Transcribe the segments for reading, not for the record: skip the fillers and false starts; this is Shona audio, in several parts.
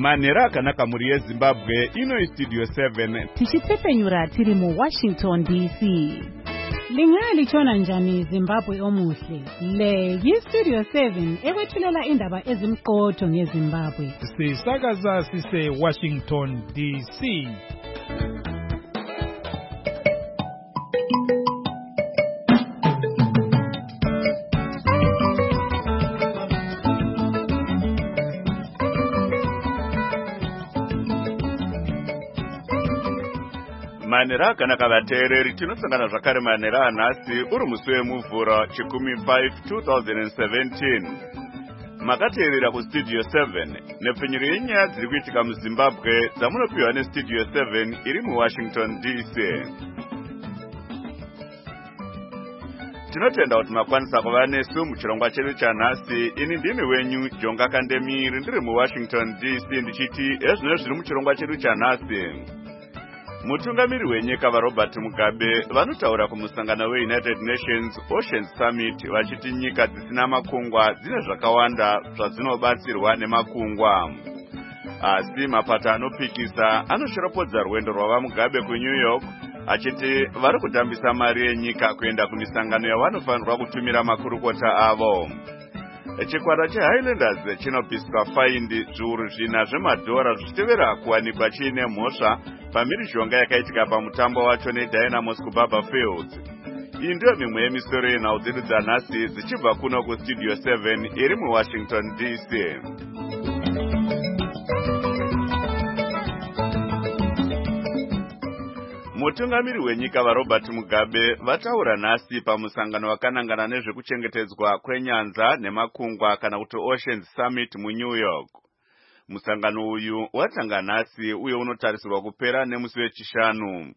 Manera akanaka muri yeZimbabwe ino Studio 7 tichitsepenyura tiri mu Washington DC. Lingalitshona njani Zimbabwe omuhle? Le yi-Studio 7 ekwethulela indaba ezimqotho ngeZimbabwe. Sisakaza sise Washington DC. Manera akanaka vateereri tinosangana zvakare manera anhasi uri musi wemuvhuro chikumi 5 2017. Makateerera kuStudio 7 nepfenyuro yenyaya dziri kuitika muZimbabwe dzamunopiwa neStudio 7 iri muWashington DC. Tinotenda kuti makwanisa kuva nesu muchirongwa chedu chanhasi. Ini ndini wenyu Jonga Kandemiri ndiri muWashington DC ndichiti ezvino zviri muchirongwa chedu chanhasi. Mutungamiri wenyika vaRobert Mugabe vanotaura kumusangano weUnited Nations Ocean Summit vachiti nyika dzisina makungwa dzine zvakawanda zvadzinobatsirwa nemakungwa. Asi mapato anopikisa anoshoropodza rwendo rwavaMugabe kuNew York achiti vari kutambisa mari yenyika kuenda kumisangano yavanofanirwa kutumira makurukota avo. Chikwata cheHighlanders chinopiswa faindi zviuru 4 zvemadhora zvichitevera kuwanikwa chiine mhosva pamhirizhonga yakaitika pamutambo wacho neDynamos kuBaba Fields. Iyi ndiyo mimwe yemisoro yenhau dzedu dzanhasi dzichibva kuno kuStudio 7 iri muWashington DC. Mutungamiri wenyika vaRobert Mugabe vataura nhasi pamusangano wakanangana nezvekuchengetedzwa kwenyanza nemakungwa kana kuti Ocean Summit muNew York. Musangano uyu watanga nhasi uye unotarisirwa kupera nemusi wechishanu.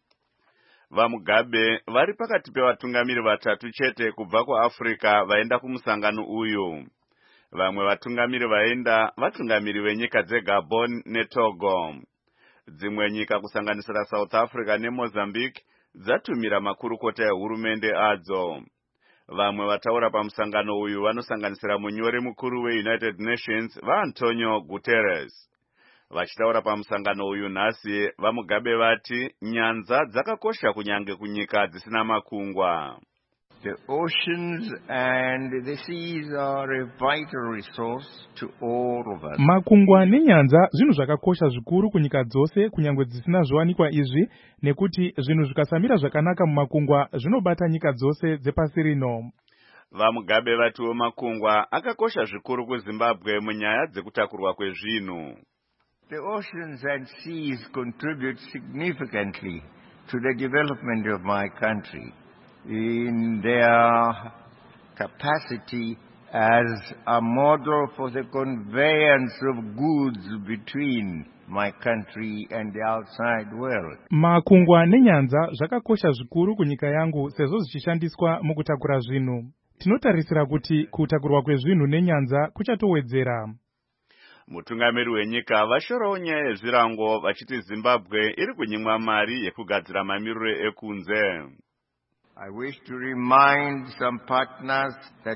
VaMugabe vari pakati pevatungamiri vatatu chete kubva kuAfrica vaenda kumusangano uyu. Vamwe vatungamiri vaenda vatungamiri venyika dzeGabon neTogo. Dzimwe nyika kusanganisira South Africa neMozambique dzatumira makurukota ehurumende adzo. Vamwe vataura pamusangano uyu vanosanganisira munyori mukuru weUnited Nations vaAntonio Guterres. Vachitaura pamusangano uyu nhasi, vaMugabe vati nyanza dzakakosha kunyange kunyika dzisina makungwa. The oceans and the seas are a vital resource to all of us. Makungwa nenyanza zvinhu zvakakosha zvikuru kunyika dzose kunyangwe dzisina zviwanikwa izvi nekuti zvinhu zvikasamira zvakanaka mumakungwa zvinobata nyika dzose dzepasi rino. VaMugabe vatiwo makungwa akakosha zvikuru kuZimbabwe munyaya dzekutakurwa kwezvinhu. The oceans and seas contribute significantly to the development of my country in their capacity as a model for the conveyance of goods between my country and the outside world. Makungwa nenyanza zvakakosha zvikuru kunyika yangu sezvo zvichishandiswa mukutakura zvinhu. Tinotarisira kuti kutakurwa kwezvinhu nenyanza kuchatowedzera. Mutungamiri wenyika vashorawo nyaya yezvirango vachiti Zimbabwe iri kunyimwa mari yekugadzira mamiriro ekunze. I wish to remind some partners that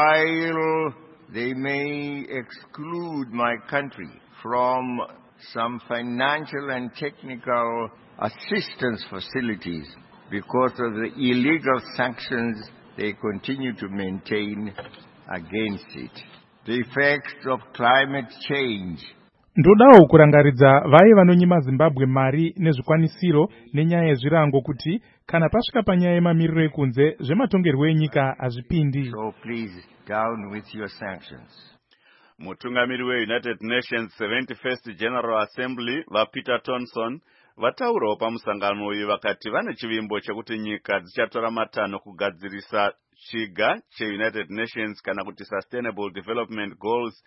while they may exclude my country from some financial and technical assistance facilities because of the illegal sanctions they continue to maintain against it, the effects of climate change. Ndodawo kurangaridza vaye vanonyima Zimbabwe mari nezvikwanisiro nenyaya yezvirango kuti kana pasvika panyaya yemamiriro ekunze zvematongerwo enyika hazvipindi. So please down with your sanctions. Mutungamiri weUnited Nations 71st General Assembly vaPeter Thomson vataurawo pamusangano uyu vakati vane chivimbo chekuti nyika dzichatora matanho kugadzirisa chiga cheUnited Nations kana kuti Sustainable Development Goals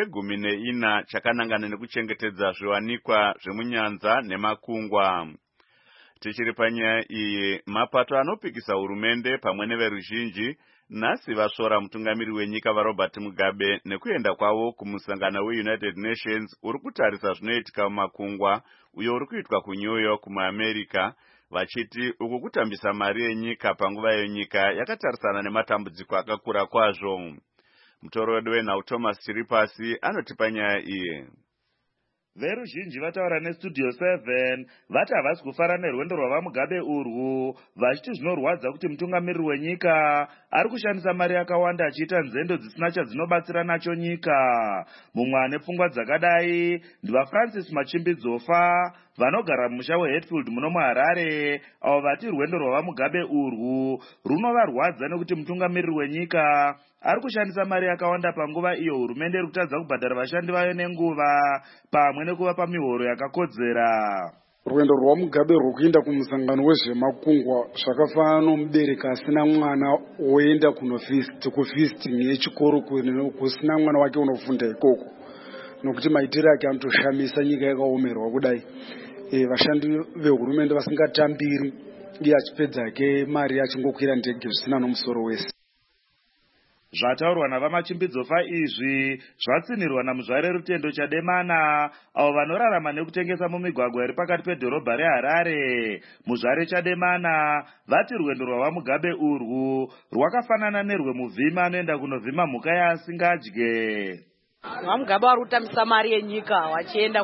che14 chakanangana nekuchengetedza zviwanikwa zvemunyanza nemakungwa. Tichiri panyaya iyi, mapato anopikisa hurumende pamwe neveruzhinji nhasi vasvora mutungamiri wenyika vaRobert Mugabe nekuenda kwavo kumusangano weUnited Nations uri kutarisa zvinoitika mumakungwa uyo uri kuitwa kuNew York muAmerica, vachiti uku kutambisa mari yenyika panguva yenyika yakatarisana nematambudziko akakura kwazvo. Mutoro wedu wenhau Thomas Chiripasi anotipa nyaya iyi. Veruzhinji vataura neStudio 7 vati havasi kufara nerwendo rwavaMugabe urwu, vachiti zvinorwadza kuti mutungamiriri wenyika ari kushandisa mari yakawanda achiita nzendo dzisina chadzinobatsira nacho nyika. Mumwe ane pfungwa dzakadai ndivaFrancis Machimbidzofa vanogara mumusha weHatfield muno muHarare, avo vati rwendo rwavaMugabe urwu runovarwadza nekuti mutungamiriri wenyika ari kushandisa mari yakawanda panguva iyo hurumende iri kutadza kubhadhara vashandi vayo nenguva pamwe nekuvapa mihoro yakakodzera. Rwendo rwaMugabe rwokuenda kumusangano wezvemakungwa zvakafanana nomubereki asina mwana oenda kufisting yechikoro kusina mwana wake unofunda ikoko, nokuti maitiro ake anotoshamisa nyika yakaomerwa kudai. Vashandi vehurumende vasingatambiri, iye achipedza ke mari achingokwira ndege zvisina nomusoro wese. Zvataurwa navaMachimbidzofa izvi zvatsinirwa namuzvare Rutendo Chademana, avo vanorarama nekutengesa mumigwagwa iri pakati pedhorobha reHarare. Muzvare Chademana vati rwendo rwavaMugabe urwu rwakafanana nerwemuvhima anoenda kunovhima mhuka yaasingadye. VaMugabe vari kutambisa mari yenyika vachienda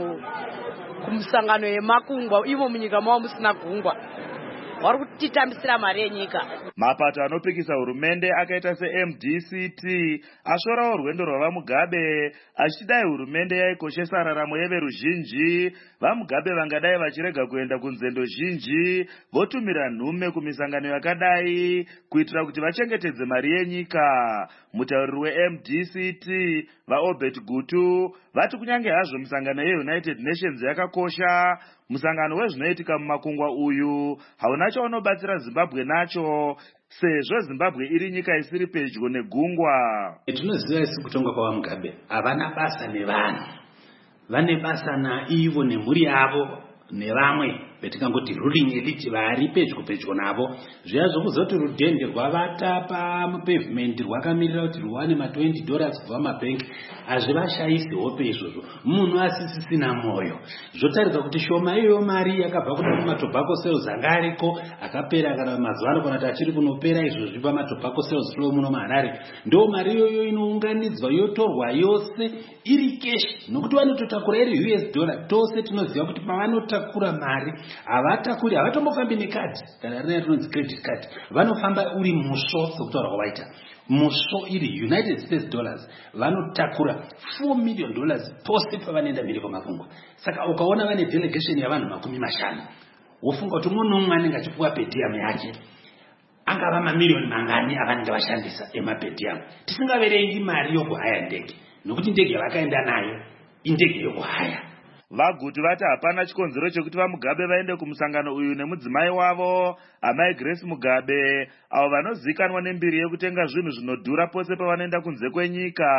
kumusangano yemakungwa, ivo munyika mavo musina gungwa. Vari kutitambisira mari yenyika. Mapato anopikisa hurumende akaita seMDCT ashorawo rwendo rwavaMugabe achidai hurumende yaikoshesa raramo yeveruzhinji. VaMugabe vangadai vachirega kuenda kunzendo zhinji votumira nhume kumisangano yakadai kuitira kuti vachengetedze mari yenyika. Mutauriri weMDCT vaObert Gutu vati kunyange hazvo misangano yeUnited Nations yakakosha, musangano wezvinoitika mumakungwa uyu hauna chaunobatsira Zimbabwe nacho, sezvo Zimbabwe iri nyika isiri pedyo negungwa. Tinoziva isi kutonga kwavaMugabe havana basa nevanhu, vane basa naivo nemhuri yavo nevamwe vetingangoti ruling elite vari pedyo navo. Zviya zvokuzoti rudhende rwavata pamapavement rwakamirira kuti rwane $20 kubva mabhengi hazvivashayisi hope izvozvo. Munhu asisina moyo zvotaridza kuti shoma iyo mari yakabva kuda kumatobacco sales anga ariko akapera kana mazuva ano kana kuti achiri kunopera izvozvi pamatobacco sales flow muno muHarare. Ndo mari iyoyo inounganidzwa yotorwa yose iri cash, nokuti vanototakura iri $. Tose tinoziva kuti pavanotakura mari havatakuri, havatombofambi nekadhi kana rina rinonzi credit card, vanofamba uri musvo sokutaura kwavaita musvo iri United States dollars. Vanotakura $4 million pose pavanoenda mhiri kwemakungwa. Saka ukaona vane delegation yavanhu 50 wofunga kuti umwe nomwe anenge achipuwa pedium yake angava mamiliyoni mangani avanenge vashandisa emapedium, tisingaverengi mari yokuhaya ndege, nokuti ndege yavakaenda nayo indege yokuhaya. VaGutu vati hapana chikonzero chekuti vaMugabe vaende kumusangano uyu nemudzimai wavo amai Grace Mugabe, avo vanozikanwa nembiri yekutenga zvinhu zvinodhura pose pavanoenda kunze kwenyika.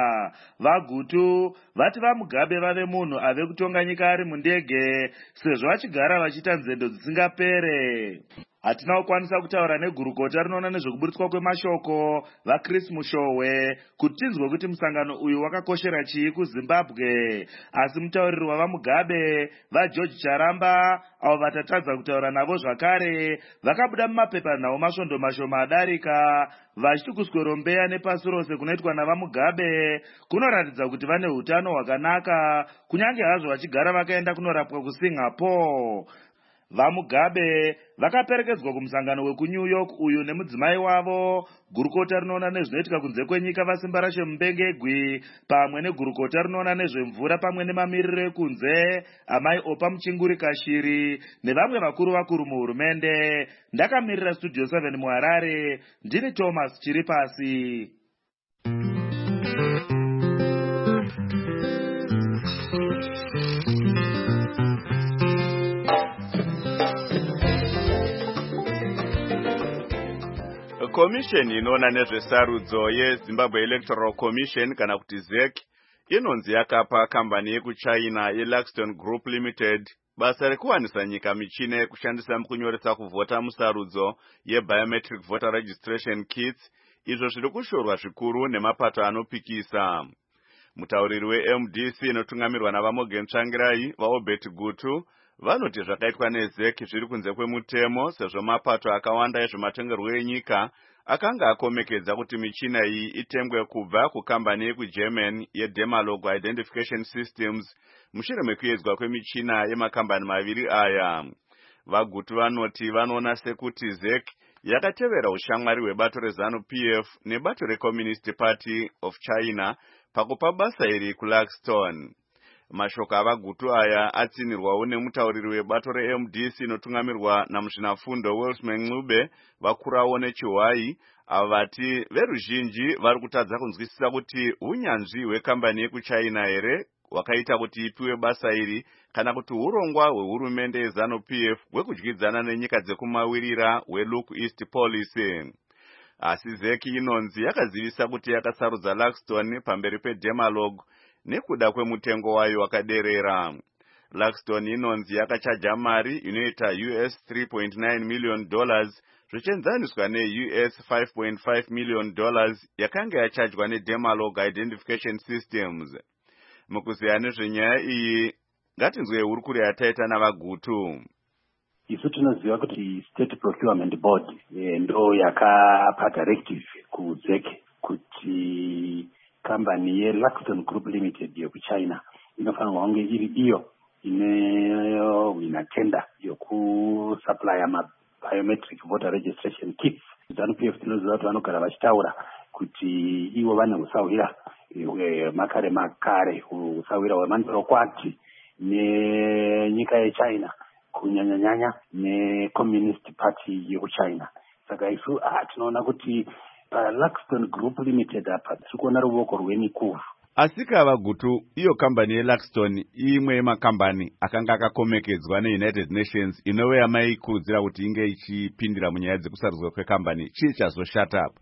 VaGutu vati vaMugabe vave munhu ave kutonga nyika ari mundege, sezvo vachigara vachiita nzendo dzisingapere. Hatina kukwanisa kutaura negurukota rinoona nezvekuburitswa kwemashoko vaChris Mushowe kuti tinzwe kuti musangano uyu wakakoshera chii kuZimbabwe, asi mutauriri wavaMugabe vaGeorge Charamba, avo vatatadza kutaura navo zvakare, vakabuda mumapepanhau masvondo mashoma adarika vachiti kuswerombeya nepasi rose kunoitwa navaMugabe kunoratidza kuti vane hutano hwakanaka, kunyange hazvo vachigara vakaenda kunorapwa kuSingapore. VaMugabe vakaperekedzwa kumusangano wekuNew York uyu nemudzimai wavo, gurukota rinoona nezvinoitika kunze kwenyika vaSimba Rashe Mubengegwi, pamwe negurukota rinoona nezvemvura pamwe nemamiriro ekunze amai Opa Muchinguri Kashiri nevamwe vakuru muhurumende. Ndakamirira Studio 7 muHarare, ndini Thomas Chiripasi. Komisheni inoona nezvesarudzo yeZimbabwe Electoral Commission kana kuti ZEC inonzi yakapa kambani yekuChina yeLaxton Group Limited basa rekuwanisa nyika michina yekushandisa mukunyoresa kuvhota musarudzo yeBiometric Voter Registration Kits, izvo zviri kushorwa zvikuru nemapato anopikisa. Mutauriri weMDC inotungamirwa navaMorgan Tsvangirai vaObert Gutu vanoti zvakaitwa neZEC zviri kunze kwemutemo sezvo mapato akawanda ezvematongerwo enyika akanga akomekedza kuti michina iyi itengwe kubva kukambani yekuGerman yeDemalog Identification Systems mushure mekuedzwa kwemichina yemakambani maviri aya. Vagutu vanoti vanoona sekuti ZEC yakatevera ushamwari hwebato reZANU-PF nebato reCommunist Party of China pakupa basa iri kuLaxton. Mashoko avagutu aya atsinirwawo nemutauriri webato reMDC inotungamirwa namuzvinafundo Welshman Ncube vakurawo nechiHwai, ava vati veruzhinji vari kutadza kunzwisisa kuti unyanzvi hwekambani yekuChina here hwakaita kuti ipiwe basa iri kana kuti urongwa hwehurumende yeZANU-PF hwekudyidzana nenyika dzekumawirira hweLook East Policy. Asi ZEC inonzi yakazivisa kuti yakasarudza Laxton pamberi peDemalog nekuda kwemutengo wayo wakaderera. Laxton inonzi yakachaja mari inoita US $3.9 million zvichienzaniswa neUS $5.5 million yakanga yachajwa neDemalog Identification Systems. Mukuziya nezvenyaya iyi ngatinzwe hurukuri yataita navagutu. Isu tinoziva kuti State Procurement Board ndo yakapa directive kuZEC kuti kambani yeLaxton Group Limited yekuChina inofanirwa kunge iri iyo ine tender yokusupply biometric voter registration kits. ZANU-PF tinoziva kuti vanogara vachitaura kuti ivo vane usawira makare usawira hwemandorokwati nenyika yeChina kunyanya neCommunist Party yekuChina. Saka isu tinoona kuti Laxton Group Limited apa tikuona ruoko rwemikuvu. Asika vagutu iyo kambani yeLaxton imwe yemakambani akanga akakomekedzwa neUnited Nations inove yamaikurudzira kuti inge ichipindira munyaya dzekusarudzwa kwekambani. Chii chazoshata apa?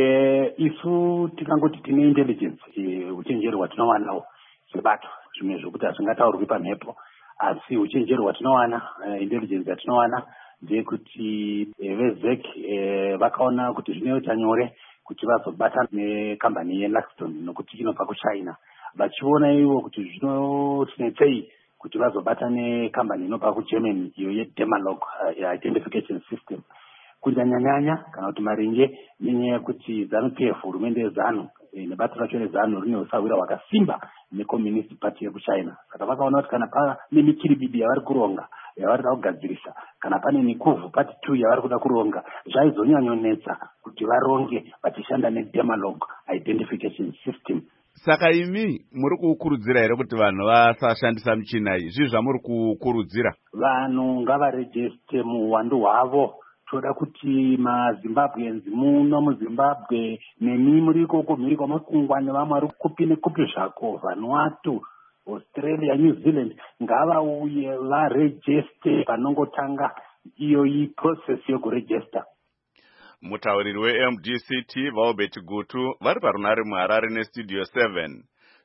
Isu tikangoti tine intelligence uchenjeri hwatinowana sebato zvimwe zvokuti hazvingataurwi pamhepo, asi uchenjeri hwatinowana intelligence yatinowana ndeyekuti veZEC vakaona kuti zvinoita nyore kuti vazobata nekambani yeLaxton nokuti inobva kuChina, vachiona ivo kuti zvinotinetsei kuti vazobata nekambani inobva kuGermany iyo yeDemalog Identification System. Kunyanya kana kuti maringe nenyaya yekuti ZANU-PF hurumende yeZANU nebato racho reZANU rine usawira hwakasimba neCommunist Party yekuChina. Saka vakaona kuti kana pane mikiribidi yavari kuronga yavari kuda kugadzirisa, kana pane mikuvhu part 2 yavari kuda kuronga, zvaizonyanyonetsa kuti varonge vachishanda neDemalog Identification System. Saka imi muri kukurudzira here kuti vanhu vasashandisa michina iyi? Zvii zvamuri kukurudzira? Vanhu ngavarejeste muhwandu hwavo. Toda kuti maZimbabweans muno muZimbabwe nemi muri ikoko mhiri kwamakungwa nevamwe vari kupi nekupi zvako, Vanuatu, Australia, New Zealand, ngavauye varejeste panongotanga iyo process yokurejesta. Mutauriri weMDCT Vaobert Gutu vari parunare muHarare neStudio 7.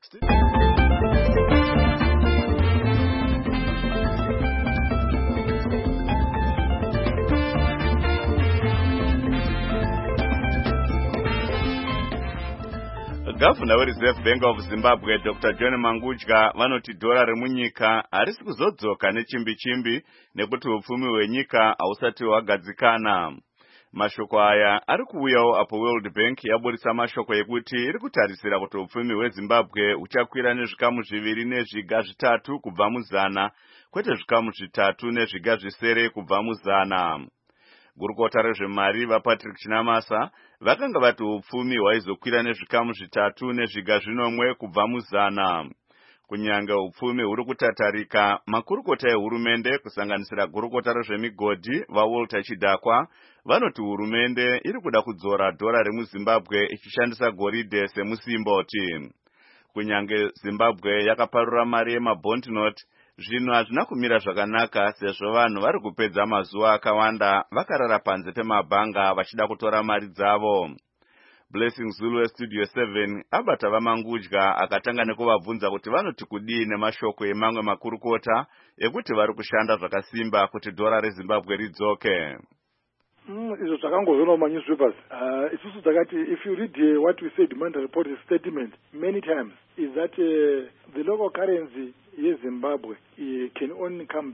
Gavana weReserve Bank of Zimbabwe Dr. John Mangudya vanoti dhora remunyika harisi kuzodzoka nechimbi-chimbi nekuti upfumi hwenyika hausati hwagadzikana. Mashoko aya ari kuuyawo apo World Bank yaburisa mashoko ekuti iri kutarisira kuti upfumi hweZimbabwe huchakwira nezvikamu 2.3 kubva muzana, kwete zvikamu 3.7 kubva muzana. Gurukota rezvemari vaPatrick Chinamasa vakanga vati upfumi hwaizokwira nezvikamu 3.1 kubva muzana. Kunyange upfumi huri kutatarika, makurukota ehurumende kusanganisira gurukota rezvemigodhi vaWalter Chidakwa vanoti hurumende iri kuda kudzora dhora remuZimbabwe ichishandisa goridhe semusimboti. Kunyange Zimbabwe yakaparura mari yemabond note, zvinhu hazvina kumira zvakanaka sezvo vanhu vari kupedza mazuva akawanda vakarara panze pemabhanga vachida kutora mari dzavo. Blessing Zulu weStudio 7 abata vaMangudya akatanga nekuvabvunza kuti vanoti kudii nemashoko emamwe makurukota ekuti vari kushanda zvakasimba kuti dhora reZimbabwe ridzoke. Izvo zvakangozviona mumanyuspapers. Isusu takati, if you read what we say demand report statement many times, is that the local currency in Zimbabwe can only come back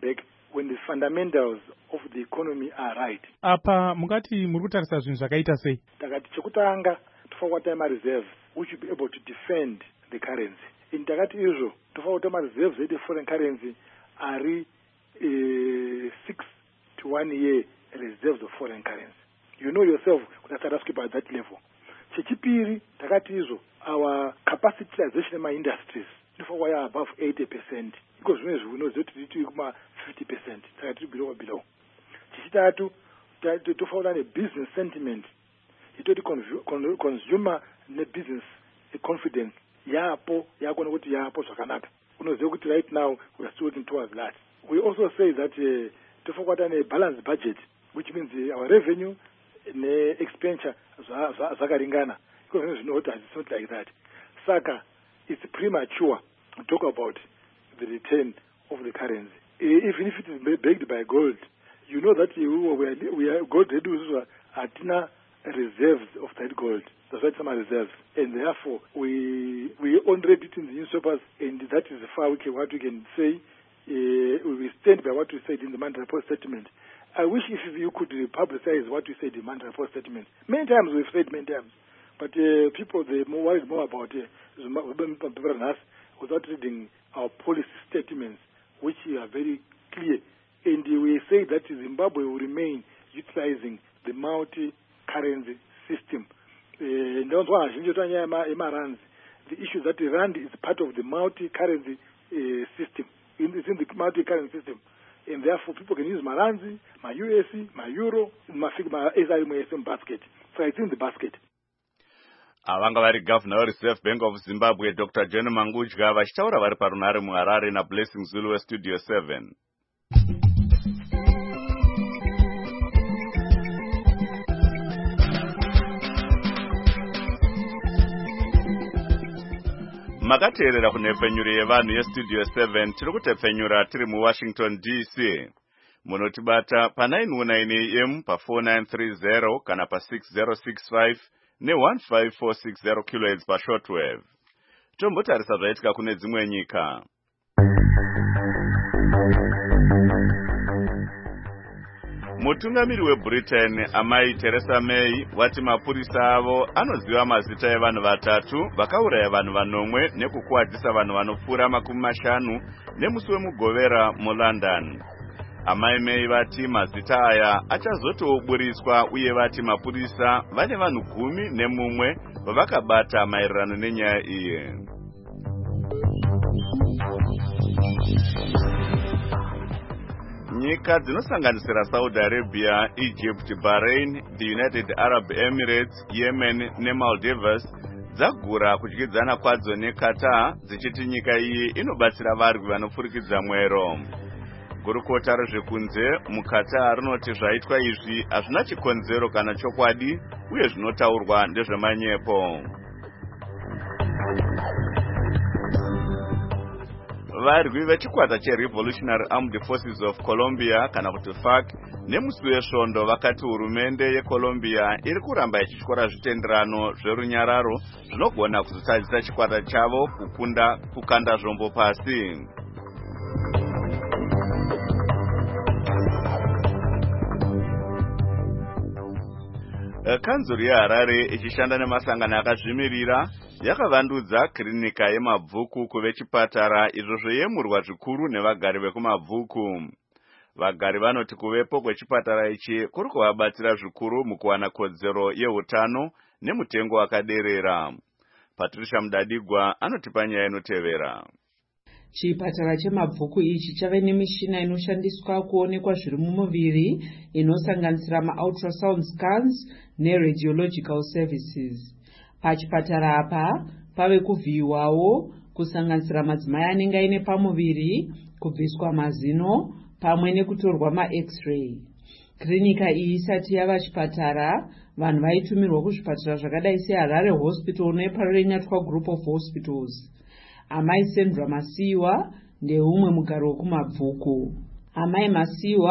when the fundamentals of the economy are right. Apa mungati muri kutarisa zvinhu zvakaita sei? Takati chekutanga tofanira kuita ma-reserves which will be able to defend the currency. In takati izvo tofanira kuita ma-reserves ede foreign currency ari 6 to 1 year reserves of foreign currency. You know yourself kuti atarasvika at that level. Chechipiri takati izvo our capacitization in my industries tofanira kuva above 80%. Because we know that it is 50%. Takati below. Chechitatu tofanira a business sentiment. Itoti consumer ne business confidence yapo yakona kuti yapo zvakanaka. Unoziva kuti right now we are still working towards that. We also say that tofanira a balanced budget, which means our revenue ne expenditure zvakaringana. Because we know that it's not like that. Saka, it's premature to talk about the return of the currency. Even if it is backed by gold, you know that we are gold reduces atina reserves of that gold. That's why some are reserves. And therefore, we only read it in the newspapers, and that is what we can say. We stand by what we said in the Mandela Post statement. I wish if you could publicize what we said in the Mandela Post statement. Many times we've said many times. But people, they're worried more about us without reading our policy statements, which are very clear. And we say that Zimbabwe will remain utilizing the multi-currency system. The issue that RAND is part of the multi-currency system. It's in the multi-currency system. And therefore, people can use my Ranzi, my USD, my Euro, my SIM basket. So it's in the basket. Avanga vari Governor weReserve Bank of Zimbabwe Dr. John Mangudya vachitaura vari parunare muHarare naBlessing Zulu weStudio 7. Makateerera kunhepfenyuro yevanhu yeStudio 7 tiri kutepfenyura tiri muWashington DC. Munotibata pa919 AM pa4930 kana pa6065 ne15460 kHz pashortwave. Tombotarisa zvaitika kune dzimwe nyika. Mutungamiri weBritain amai Theresa May wati mapurisa avo anoziva mazita evanhu vatatu vakauraya vanhu vanomwe nekukuwadzisa vanhu vanopfuura 50 nemusi wemugovera muLondon. Amai May vati mazita aya achazotoburiswa uye vati mapurisa vane vanhu 11 vavakabata maererano nenyaya iyi. Nyika dzinosanganisira Saudi Arabia, Egypt, Bahrain, the United Arab Emirates, Yemen neMaldives dzagura kudyidzana kwadzo neQatar dzichiti nyika iyi inobatsira varwi vanopfurikidza mwero. Gurukota rezvekunze muQatar rinoti zvaitwa izvi hazvina chikonzero kana chokwadi uye zvinotaurwa ndezvemanyepo. Varwi vechikwata cheRevolutionary Armed Forces of Colombia kana kuti FARC nemusi wesvondo vakati hurumende yeColombia iri kuramba ichityora zvitenderano zverunyararo zvinogona kuzotadzisa chikwata chavo kukanda zvombo pasi. Kanzuru yeHarare ichishanda nemasangano akazvimirira yakavandudza kirinika yemabvuku kuve chipatara izvo zvoyemurwa zvikuru nevagari vekumabvuku. Vagari vanoti kuvepo kwechipatara ichi kuri kuvabatsira zvikuru mukuwana kodzero yeutano nemutengo wakaderera. Patricia Mudadigwa anotipa nyaya inotevera. Chipatara chemabvuku ichi chave nemishina inoshandiswa kuonekwa zviri mumuviri inosanganisira ma-ultrasound scans neradiological services. Pachipatara apa pave kuvhiyiwawo kusanganisira madzimai anenge aine pamuviri, kubviswa mazino pamwe nekutorwa ma-x-ray. Klinika iyi isati yava chipatara, vanhu vaitumirwa kuzvipatara zvakadai seHarare Hospital neParenyatwa Group of Hospitals. Amai Sandra Masiwa ndeumwe mugaro wekumabvuku. Amai Masiwa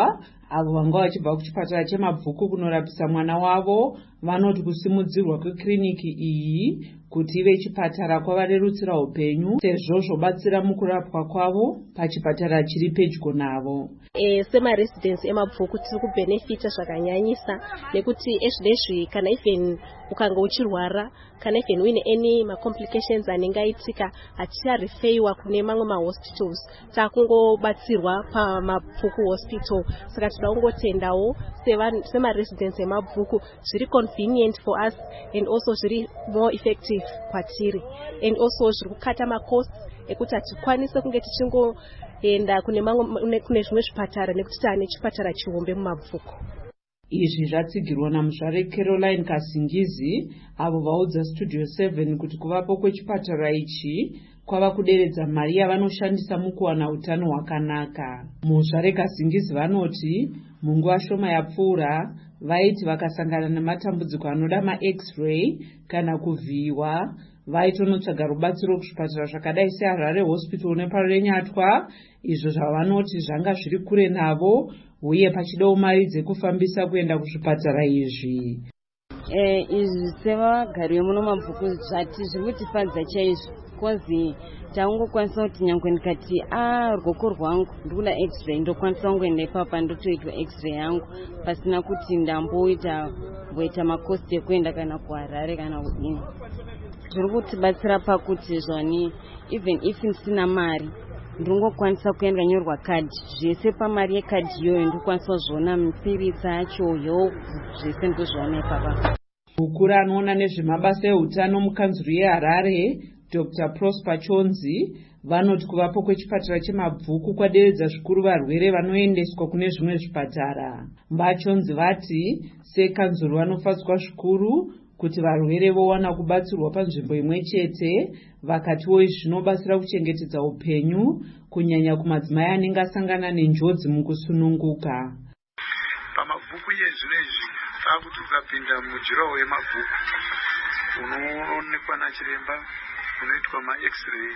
avo vanga vachibva kuchipatara chemabvuku kunorapisa mwana wavo vanoti kusimudzirwa kwekiriniki iyi kuti ive chipatara kwavarerutsira upenyu sezvo zvobatsira mukurapwa kwavo pachipatara chiri pedyo navo. Semaresidence emabvuku tiri kubhenefita zvakanyanyisa nekuti ezvinezvi kana even ukanga uchirwara kana even uine any macomplications anenge aitika hatichareferwa kune mamwe mahospitals takungobatsirwa pamabvuku hospital. Saka tinoda kungotendawo semaresidence emabvuku zviri convenient for us and also zviri more effective kwatiri and also zviri kukata macosts ekuti hatikwanise kunge tichingoenda kune zvimwe zvipatara nekuti taane chipatara chihombe mumabvuku. Izvi zvatsigirwa namuzvare Caroline Kasingizi avo vaudza Studio 7 kuti kuvapo kwechipatara ichi kwava kuderedza mari yavanoshandisa mukuwana utano hwakanaka. Muzvare Kasingizi vanoti munguva shoma yapfuura vaiti vakasangana nematambudziko anoda ma-X-ray kana kuvhiyiwa vaitonotsvaga rubatsiro kuzvipatara zvakadai seHarare Hospital nepaRenyatwa, izvo zvavanoti zvanga zviri kure navo uye pachidawo mari dzekufambisa kuenda kuzvipatara izvi. Izvi sevagari vemuno mabvuku zvati zviri kutifadza chaizvo kozi taungokwanisa kuti nyangwe ndikati ruoko rwangu ndikuda X-ray ndokwanisa kungoenda ipapa ndotoitwa X-ray yangu pasina kuti ndamboita makosti ekuenda kana kuHarare kana kudini. Zviri kutibatsira pakuti zvani even if ndisina mari ndingokwanisa kuenda nyorwa kadhi zvese pamari yekadhi iyoyo ndokwanisa kuzviona mipiritsa acho yo zvese ndozviona ipapa. Mukuru anoona nezvemabasa eutano mukanzuru yeHarare Dr. Prosper Chonzi vanoti kuvapo kwechipatara chemabvuku kwaderedza zvikuru varwere vanoendeswa kune zvimwe zvipatara. Mbachonzi vati sekanzuru vanofadzwa zvikuru kuti varwere vowana kubatsirwa panzvimbo imwe chete, vakatiwo izvi zvinobatsira kuchengetedza upenyu kunyanya kumadzimai anenge asangana nenjodzi mukusununguka. Pamabvuku yezvinezvi takuti ukapinda mujirawo yemabvuku unoonekwa nachiremba, unoitwa ma-X-ray,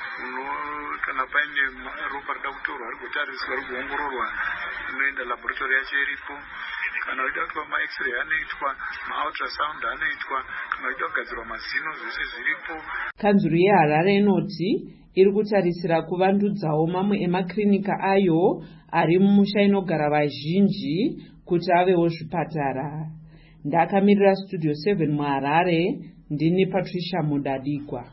kana paine ropa rida kutorwa rigotariswa rigoongororwa unoenda laboratory yacho iripo. Kana uchida kuitwa ma-X-ray anoitwa, ma-ultrasound anoitwa, kana uchida kugadzirwa mazino zvese zviripo. Kanzuru yeHarare inoti iri kutarisira kuvandudzawo mamwe emaklinika ayo ari mumusha inogara vazhinji kuti avewo zvipatara. Ndakamirira Studio 7 muHarare ndini Patricia Mudadikwa.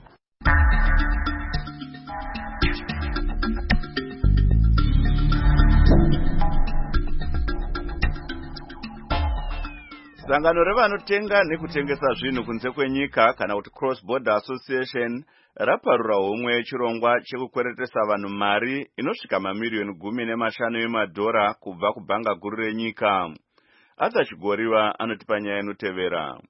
Sangano revanotenga nekutengesa zvinhu kunze kwenyika kana kuti Cross Border Association raparura homwe chirongwa chekukweretesa vanhu mari inosvika mamiliyoni 15 emadhora kubva kubhanga guru renyika. Asa Chigoriwa anotipa nyaya inotevera.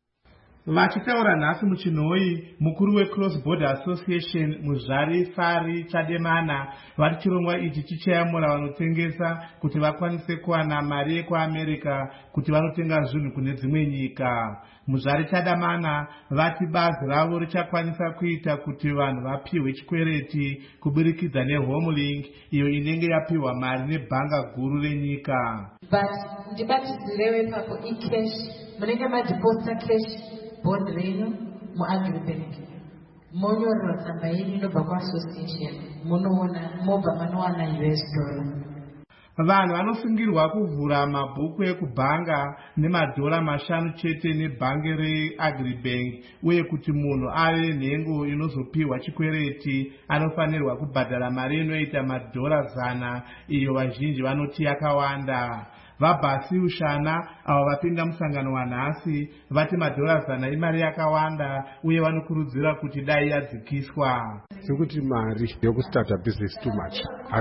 Vachitaura nhasi muchinhoi, mukuru weCross Border Association Muzvari Fari Chademana vari chirongwa ichi chichayamura vanotengesa kuti vakwanise kuwana mari yekuAmerica kuti vanotenga zvinhu kune dzimwe nyika. Muzvari Chademana vati bazi ravo richakwanisa kuita kuti vanhu vapiwe chikwereti kuburikidza neHomelink iyo inenge yapiwa mari nebhanga guru renyika. But ndibatizirewe papo icash munenge madeposita cash bond renyu muAgribank monyorera tsamba yenyu inobva kuassociation munoona mobva manowana $. Vanhu vanosungirwa kuvhura mabhuku ekubhanga nemadhora 5 chete nebhange reAgribank uye kuti munhu ave nhengo inozopiwa chikwereti anofanirwa kubhadhara mari inoita madhora 100 iyo vazhinji vanoti yakawanda. Vabhasi Ushana avo vapinda musangano wanhasi vati madhora 100 imari yakawanda uye vanokurudzira kuti dai yadzikiswa. Sekuti mari yokustarta business too much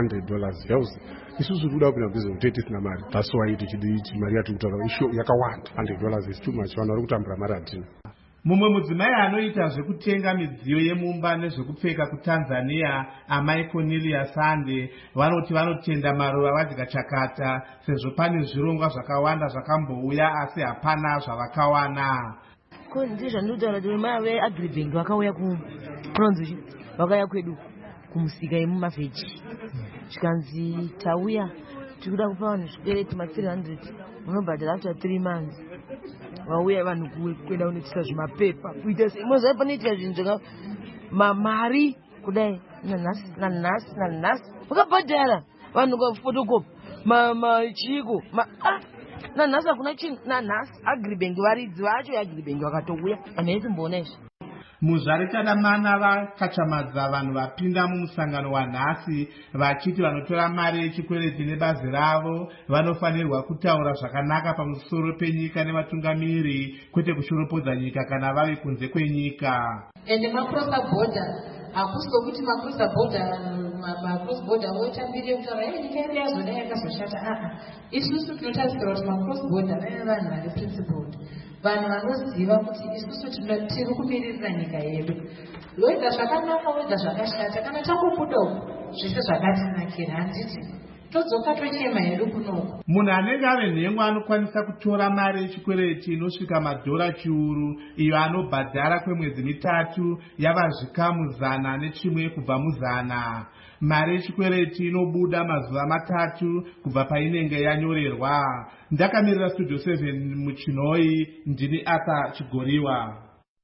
$100 isusu kuda kupinda business kuti tisina mari, that's why tichidi mari yatikutaura isho yakawanda. $100 is too much, vanhu vari kutambura mari hatina. Mumwe mudzimai anoita zvekutenga midziyo yemumba nezvekupfeka kuTanzania, Amai Cornelia Sande, vanoti vanotenda maruva vadya chakata sezvo pane zvirongwa zvakawanda zvakambouya asi hapana zvavakawana. Kozi zvandinotaura kuti mai veAgribank vakauya kuronzi vakauya kwedu kumusika yemumavheji zvikanzi tauya tikuda kupa vanhu zvibereti ma300 unobhadhara after 3 months vauya vanhu kuenda kunoitisa zvimapepa kuita semozai panoitika zvinhu zvaka mari kudai nanhasi vakabhadhara vanhu kafotokopi chiko nanhasi hakuna chinhu nanhasi agribank varidzi vacho agribank vakatouya vanhu aisimboona izvi. muzvare chadamana vakachamadza vanhu vapinda mumusangano wanhasi vachiti vanotora mari yechikwereti nebazi ravo vanofanirwa kutaura zvakanaka pamusoro penyika nevatungamiri kwete kushoropodza nyika kana vave kunze kwenyika. ende macrossa border hakusi kokuti macrossa border voitambire kutaura nyika yedu yazoda yakazoshata. isusu tinotarisira kuti macross border vave vanhu vari principled, vanhu vanoziva kuti isusu tiri kumiririra nyika yedu. Loita zvakanaka wega zvakashata kana tangobuda uku zvese zvakatinakira handiti todzoka tochema hedu kunoku. Munhu anenge ave nhemwa anokwanisa kutora mari yechikwereti inosvika madhora chiuru iyo anobhadhara kwemwedzi mitatu yava zvikamu 100 kubva mu100. Mari yechikwereti inobuda mazuva 3 kubva painenge yanyorerwa. Ndakamirira Studio 7 muChinoi, ndini Arthur Chigoriwa.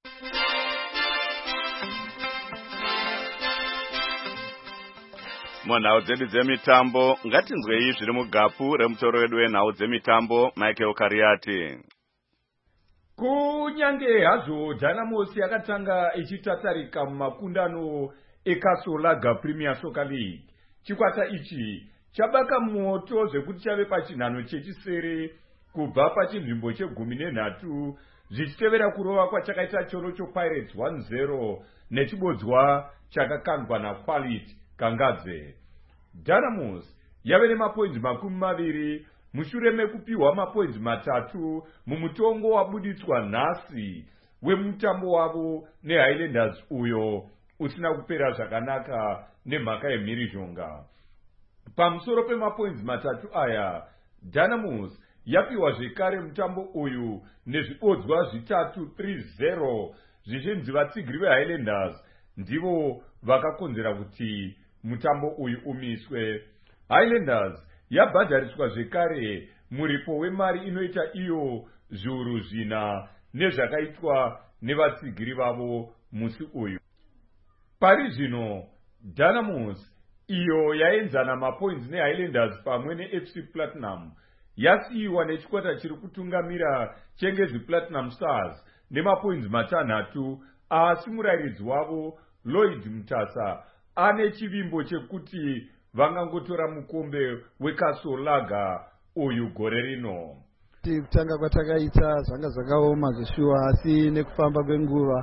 munhau dzedu dzemitambo ngatinzwei zviri mugapu remutoro wedu wenhau dzemitambo Michael Kariati. kunyange hazvo Dynamos yakatanga ichitatarika mumakundano eKasolaga Premier Soccer League, chikwata ichi chabaka moto zvekuti chave pachinhano chechisere kubva pachinzvimbo che13 zvichitevera kurova kwachakaita Chorocho Pirates 1-0 nechibodzwa chakakandwa naQuality Kangadze. Dynamos yave nemapoinzi 20 mushure mekupiwa mapoinzi 3 mumutongo wabuditswa nhasi wemutambo wavo neHighlanders uyo usina kupera zvakanaka nemhaka yemhirizhonga. Pamusoro pemapoinzi 3 aya, Dynamos yapiwa zvekare mutambo uyu nezvibodzwa 3-0 zvichinzi vatsigiri veHighlanders ndivo vakakonzera kuti mutambo uyu umiswe. Highlanders yabhadhariswa zvekare muripo wemari inoita iyo zviuru 4 nezvakaitwa nevatsigiri vavo musi uyu. Pari zvino Dynamos iyo yaenzana mapoints neHighlanders pamwe neFC Platinum yasiyiwa nechikwata chiri kutungamira Chengezi Platinum Stars nemapoints 6, asi murairidzi wavo Lloyd Mutasa ane chivimbo chekuti vangangotora mukombe weKasolaga uyu gore rino. Kutanga kwatakaita zvanga zvakaoma zveshuwa, asi nekufamba kwenguva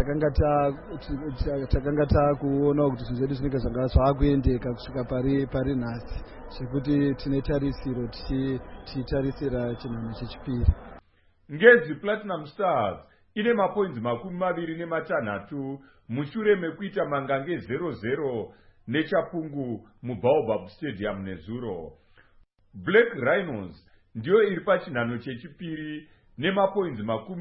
takanga takuona kuti zvinhu zvedu zvinenge zvanga zvakuendeka kusvika pari nhasi, zvekuti tine tarisiro tichitarisira chinhano chechipiri. Ngezi Platinum Stars ine mapoints 26 mushure mekuita mangange 0-0 neChapungu muBaobab Stadium nezuro. Black Rhinos ndiyo iri pachinhano chechipiri nemapoints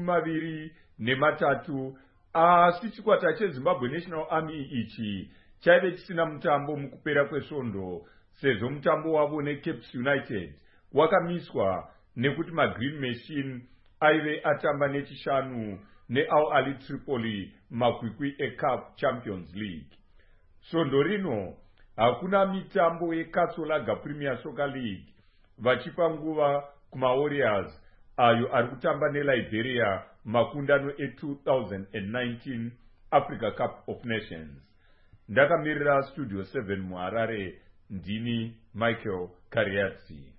23, asi chikwata cheZimbabwe National Army ichi chaive chisina mutambo mukupera kwesvondo sezvo mutambo wavo neCapes United wakamiswa nekuti maGreen Machine aive atamba nechishanu neAl Ahly Tripoli makwikwi eCAF Champions League. Svondo rino hakuna mitambo yeKasolaga Premier Soccer League, vachipa nguva kumaWarriors ayo ari kutamba neLiberia makundano e2019 Africa Cup of Nations. Ndakamirira Studio 7 muHarare, ndini Michael Kariatsi.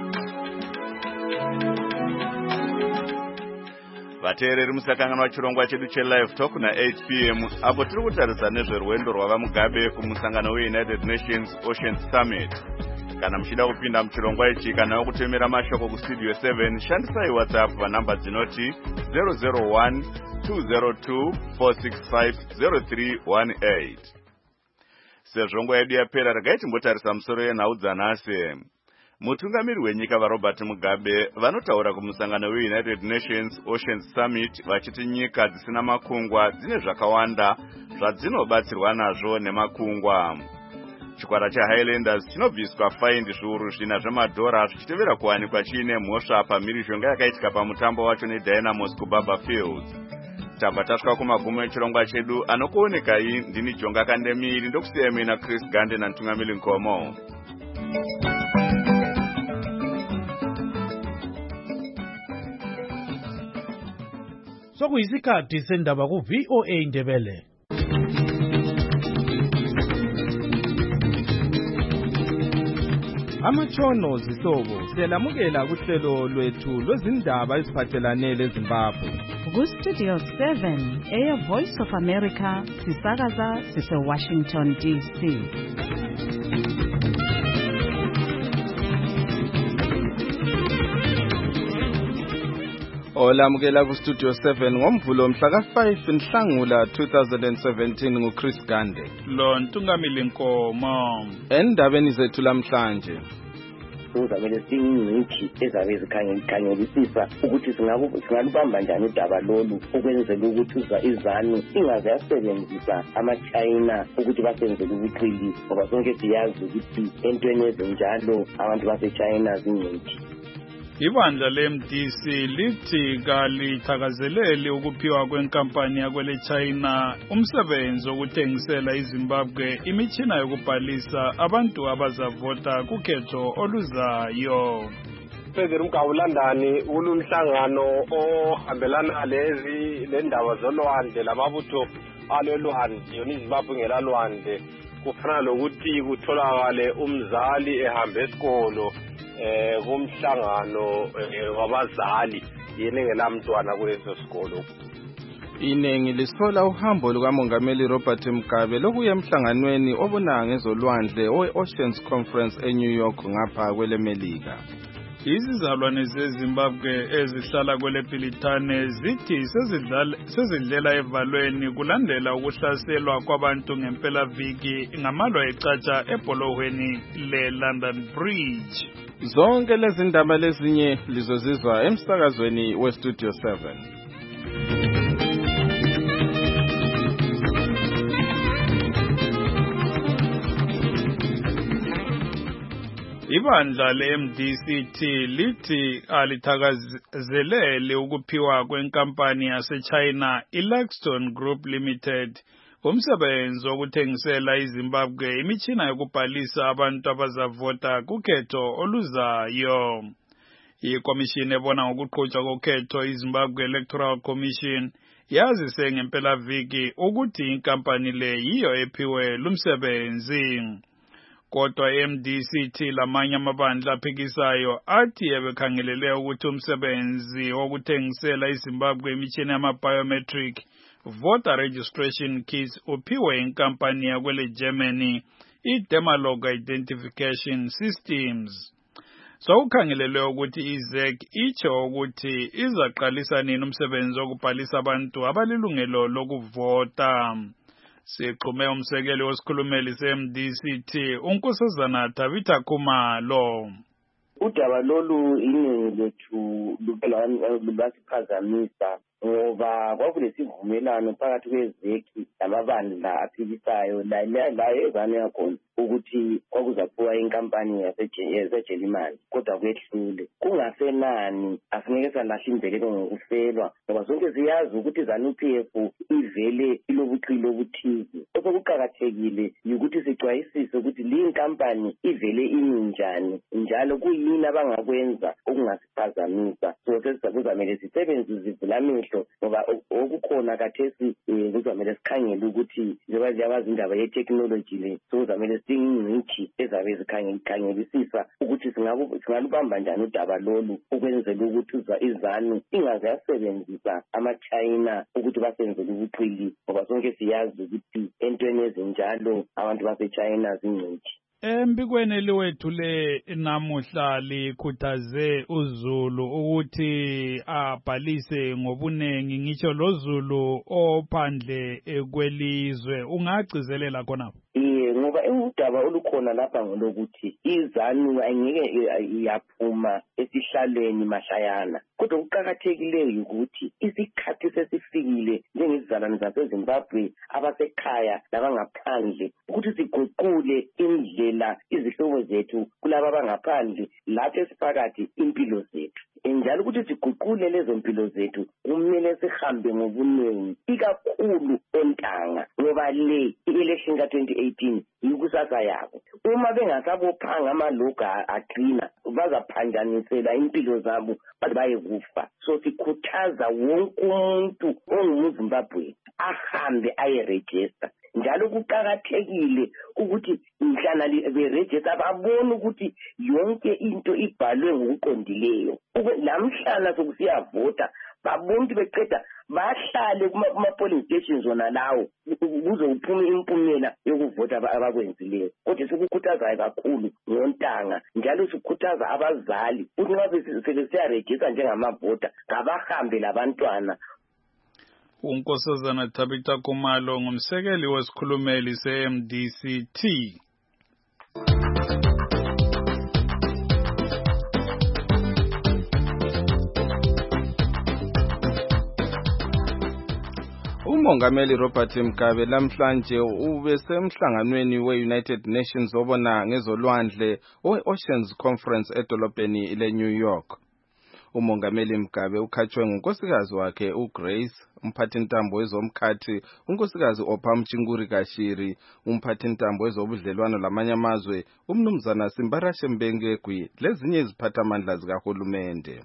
vateereri musakanganwa chirongwa chedu chelive talk na8 p.m. apo tiri kutarisa nezverwendo rwava mugabe kumusangano weUnited Nations Ocean Summit. Kana muchida kupinda muchirongwa ichi kana kutemera mashoko kustudio 7, shandisai WhatsApp vanhamba dzinoti 001-202-465-0318. Sezvo nguva yedu yapera, regai timbotarisa musoro yenhau dzanhasi. Mutungamiri wenyika vaRobert Mugabe vanotaura kumusangano weUnited Nations Ocean Summit vachiti nyika dzisina makungwa dzine zvakawanda zvadzinobatsirwa nazvo nemakungwa. chikwata chaHighlanders chinobviswa faindi zviuru zvina zvemadhora zvichitevera kuwanikwa chiine mhosva pamhirizhonga yakaitika pamutambo wacho neDynamos kuBaba Fields. Tabva tasvika kumagumo echirongwa chedu. Anokuonekai ndini Jonga Kandemiri, ndokusiya mina Chris Gande naMtungamiri Nkomo. Sokuyisikhathi sendaba ku-VOA Indebele. Amatshono zihlobo siyalamukela kuhlelo lwethu lwezindaba eziphathelane leZimbabwe. Ku-Studio 7 eyeVoice of America sisakaza sise-Washington DC. Olamukela ku-Studio 7 ngomvulo mhla ka-5 Nhlangula 2017 nguChris Gande. Lo Ntungamili Nkomo. Endabeni zethu lamhlanje. Kuzamele singcitshi ezabe zikhangelisisa ukuthi singalubamba njani udaba lolu ukwenzela ukuthi izanu ingaze yasebenzisa ama-China ukuthi basenzele ubuqili, ngoba sonke siyazi ukuthi entweni ezinjalo abantu base-China zingcitshi. Ibandla le-MDC lithi kalithakazeleli ukuphiwa kwenkampani yakwele China umsebenzi wokuthengisela iZimbabwe imitshina yokubhalisa abantu abazavota kukhetho oluzayo. President Mkabulandani ulumhlangano ohambelana lendaba zolwandle lamabutho alolwandle yona iZimbabwe ngelalwandle kufana lokuthi kutholakale umzali ehambe esikolo kumhlangano wabazali yena engelamntwana kuleso sikolo. Iningi lisola uhambo lukaMongameli Robert Mugabe lokuya emhlanganweni obona ngezolwandle we-Oceans Conference eNew York ngapha kweleMelika. Izizalwane zeZimbabwe ezihlala kwele Bhilithane zithi sezidlela evalweni kulandela ukuhlaselwa kwabantu ngempelaviki ngamalwa ecatsha ebholohweni leLondon Bridge. Zonke lezi ndaba lezinye lizozizwa emsakazweni weStudio 7. Ibandla le-MDC lithi alithakazelele ukuphiwa kwenkampani yaseChina iLaxton Group Limited umsebenzi wokuthengisela iZimbabwe imitshina yokubhalisa abantu abazavota kukhetho oluzayo. Ikomishini ebona ngokuqhutshwa kokhetho iZimbabwe Electoral Commission yazise ngempelaviki ukuthi inkampani le yiyo ephiwe lumsebenzi. Kodwa MDC lamanye amabandla aphikisayo athi ebekhangelele ukuthi umsebenzi wokuthengisela iZimbabwe imitshina yama-biometric voter registration kits uphiwe inkampani yakwele Germany iDemalog Identification Systems. Sokukhangelelwe ukuthi iZEC itsho ukuthi izaqalisa nini umsebenzi wokubhalisa abantu abalilungelo lokuvota. Siqume umsekeli wesikhulumeli se-MDC uNkosazana Tabitha Khumalo. Udaba lolu iningi lethu lubasiphazamisa ngoba kwakulesivumelano phakathi kweZEC lamabandla aphikisayo la ezane yakhona ukuthi kwakuzaphiwa inkampani yaseJalimani kodwa kwehlule. Kungasenani asingeke salahla imbeleko ngokufelwa ngoba sonke siyazi ukuthi ZANU-PF ivele ilobuqili obuthize. Okuqakathekile ukuthi sicwayisise ukuthi le nkampani ivele ininjani njalo kuyini abangakwenza okungasiphazamisa. So kuzamele sisebenze zivulamehlo ngoba okukhona kathesi kuzamele sikhangele ukuthi njengoba ziyabazi indaba ye-technology le so kuzamele singcitshi ezabe zikhangelisisa ukuthi singalubamba njani udaba lolu ukwenzela ukuthi izanu ingaze yasebenzisa ama-China ukuthi basenzele ubuqili ngoba sonke siyazi ukuthi entweni ezinjalo abantu base-China zingcitshi. Embikweni eliwethu le namuhla likhuthaze uZulu ukuthi abhalise ngobunengi ngitsho loZulu ophandle kwelizwe. Ungagcizelela khonapho? Ngoba udaba olukhona lapha ngolokuthi izanu ayingeke yaphuma esihlalweni mahlayana kodwa kuqakathekileyo ukuthi isikhathi sesifikile izizalwane zaseZimbabwe abasekhaya labangaphandle ukuthi siguqule indlela izihlobo zethu kulabo abangaphandle lathi esiphakathi impilo zethu. Njalo ukuthi siguqule lezo mpilo zethu kumele sihambe ngobunengi ikakhulu ontanga ngoba le election ka-2018 yikusasa yabo. Uma bengasabophanga amalogo aqina bazaphanjanisela impilo zabo baze bayekufa. So sikhuthaza wonke umuntu ongumuZimbabwe ahambe ayerejista. Njalo kuqakathekile ukuthi mhlana berejista babone ukuthi yonke into ibhalwe ngokuqondileyo. Lamhlana sokusiyavota babone ukuthi beqeda bahlale kuma-polling stations zona lawo kuze kuphume impumela yokuvota abakwenzileyo. Kodwa sikukhuthazayo kakhulu ngontanga njalo sikhuthaza abazali ukuthi nxa sebesiyarejista njengamavota ngabahambe labantwana. uNkosazana Tabitha Khumalo ngumsekeli wesikhulumeli se-MDCT. uMongameli Robert Mugabe lamhlanje ubesemhlanganweni we-United Nations obona ngezolwandle we-Oceans Conference edolobheni le-New York. uMongameli Mugabe ukhatshwe ngunkosikazi wakhe uGrace, umphathintambo wezomkhathi unkosikazi Opha Mchinguri Kashiri, umphathintambo wezobudlelwano lamanye amazwe umnumzana Simbarashe Mbengegwi lezinye iziphathamandla zikahulumende.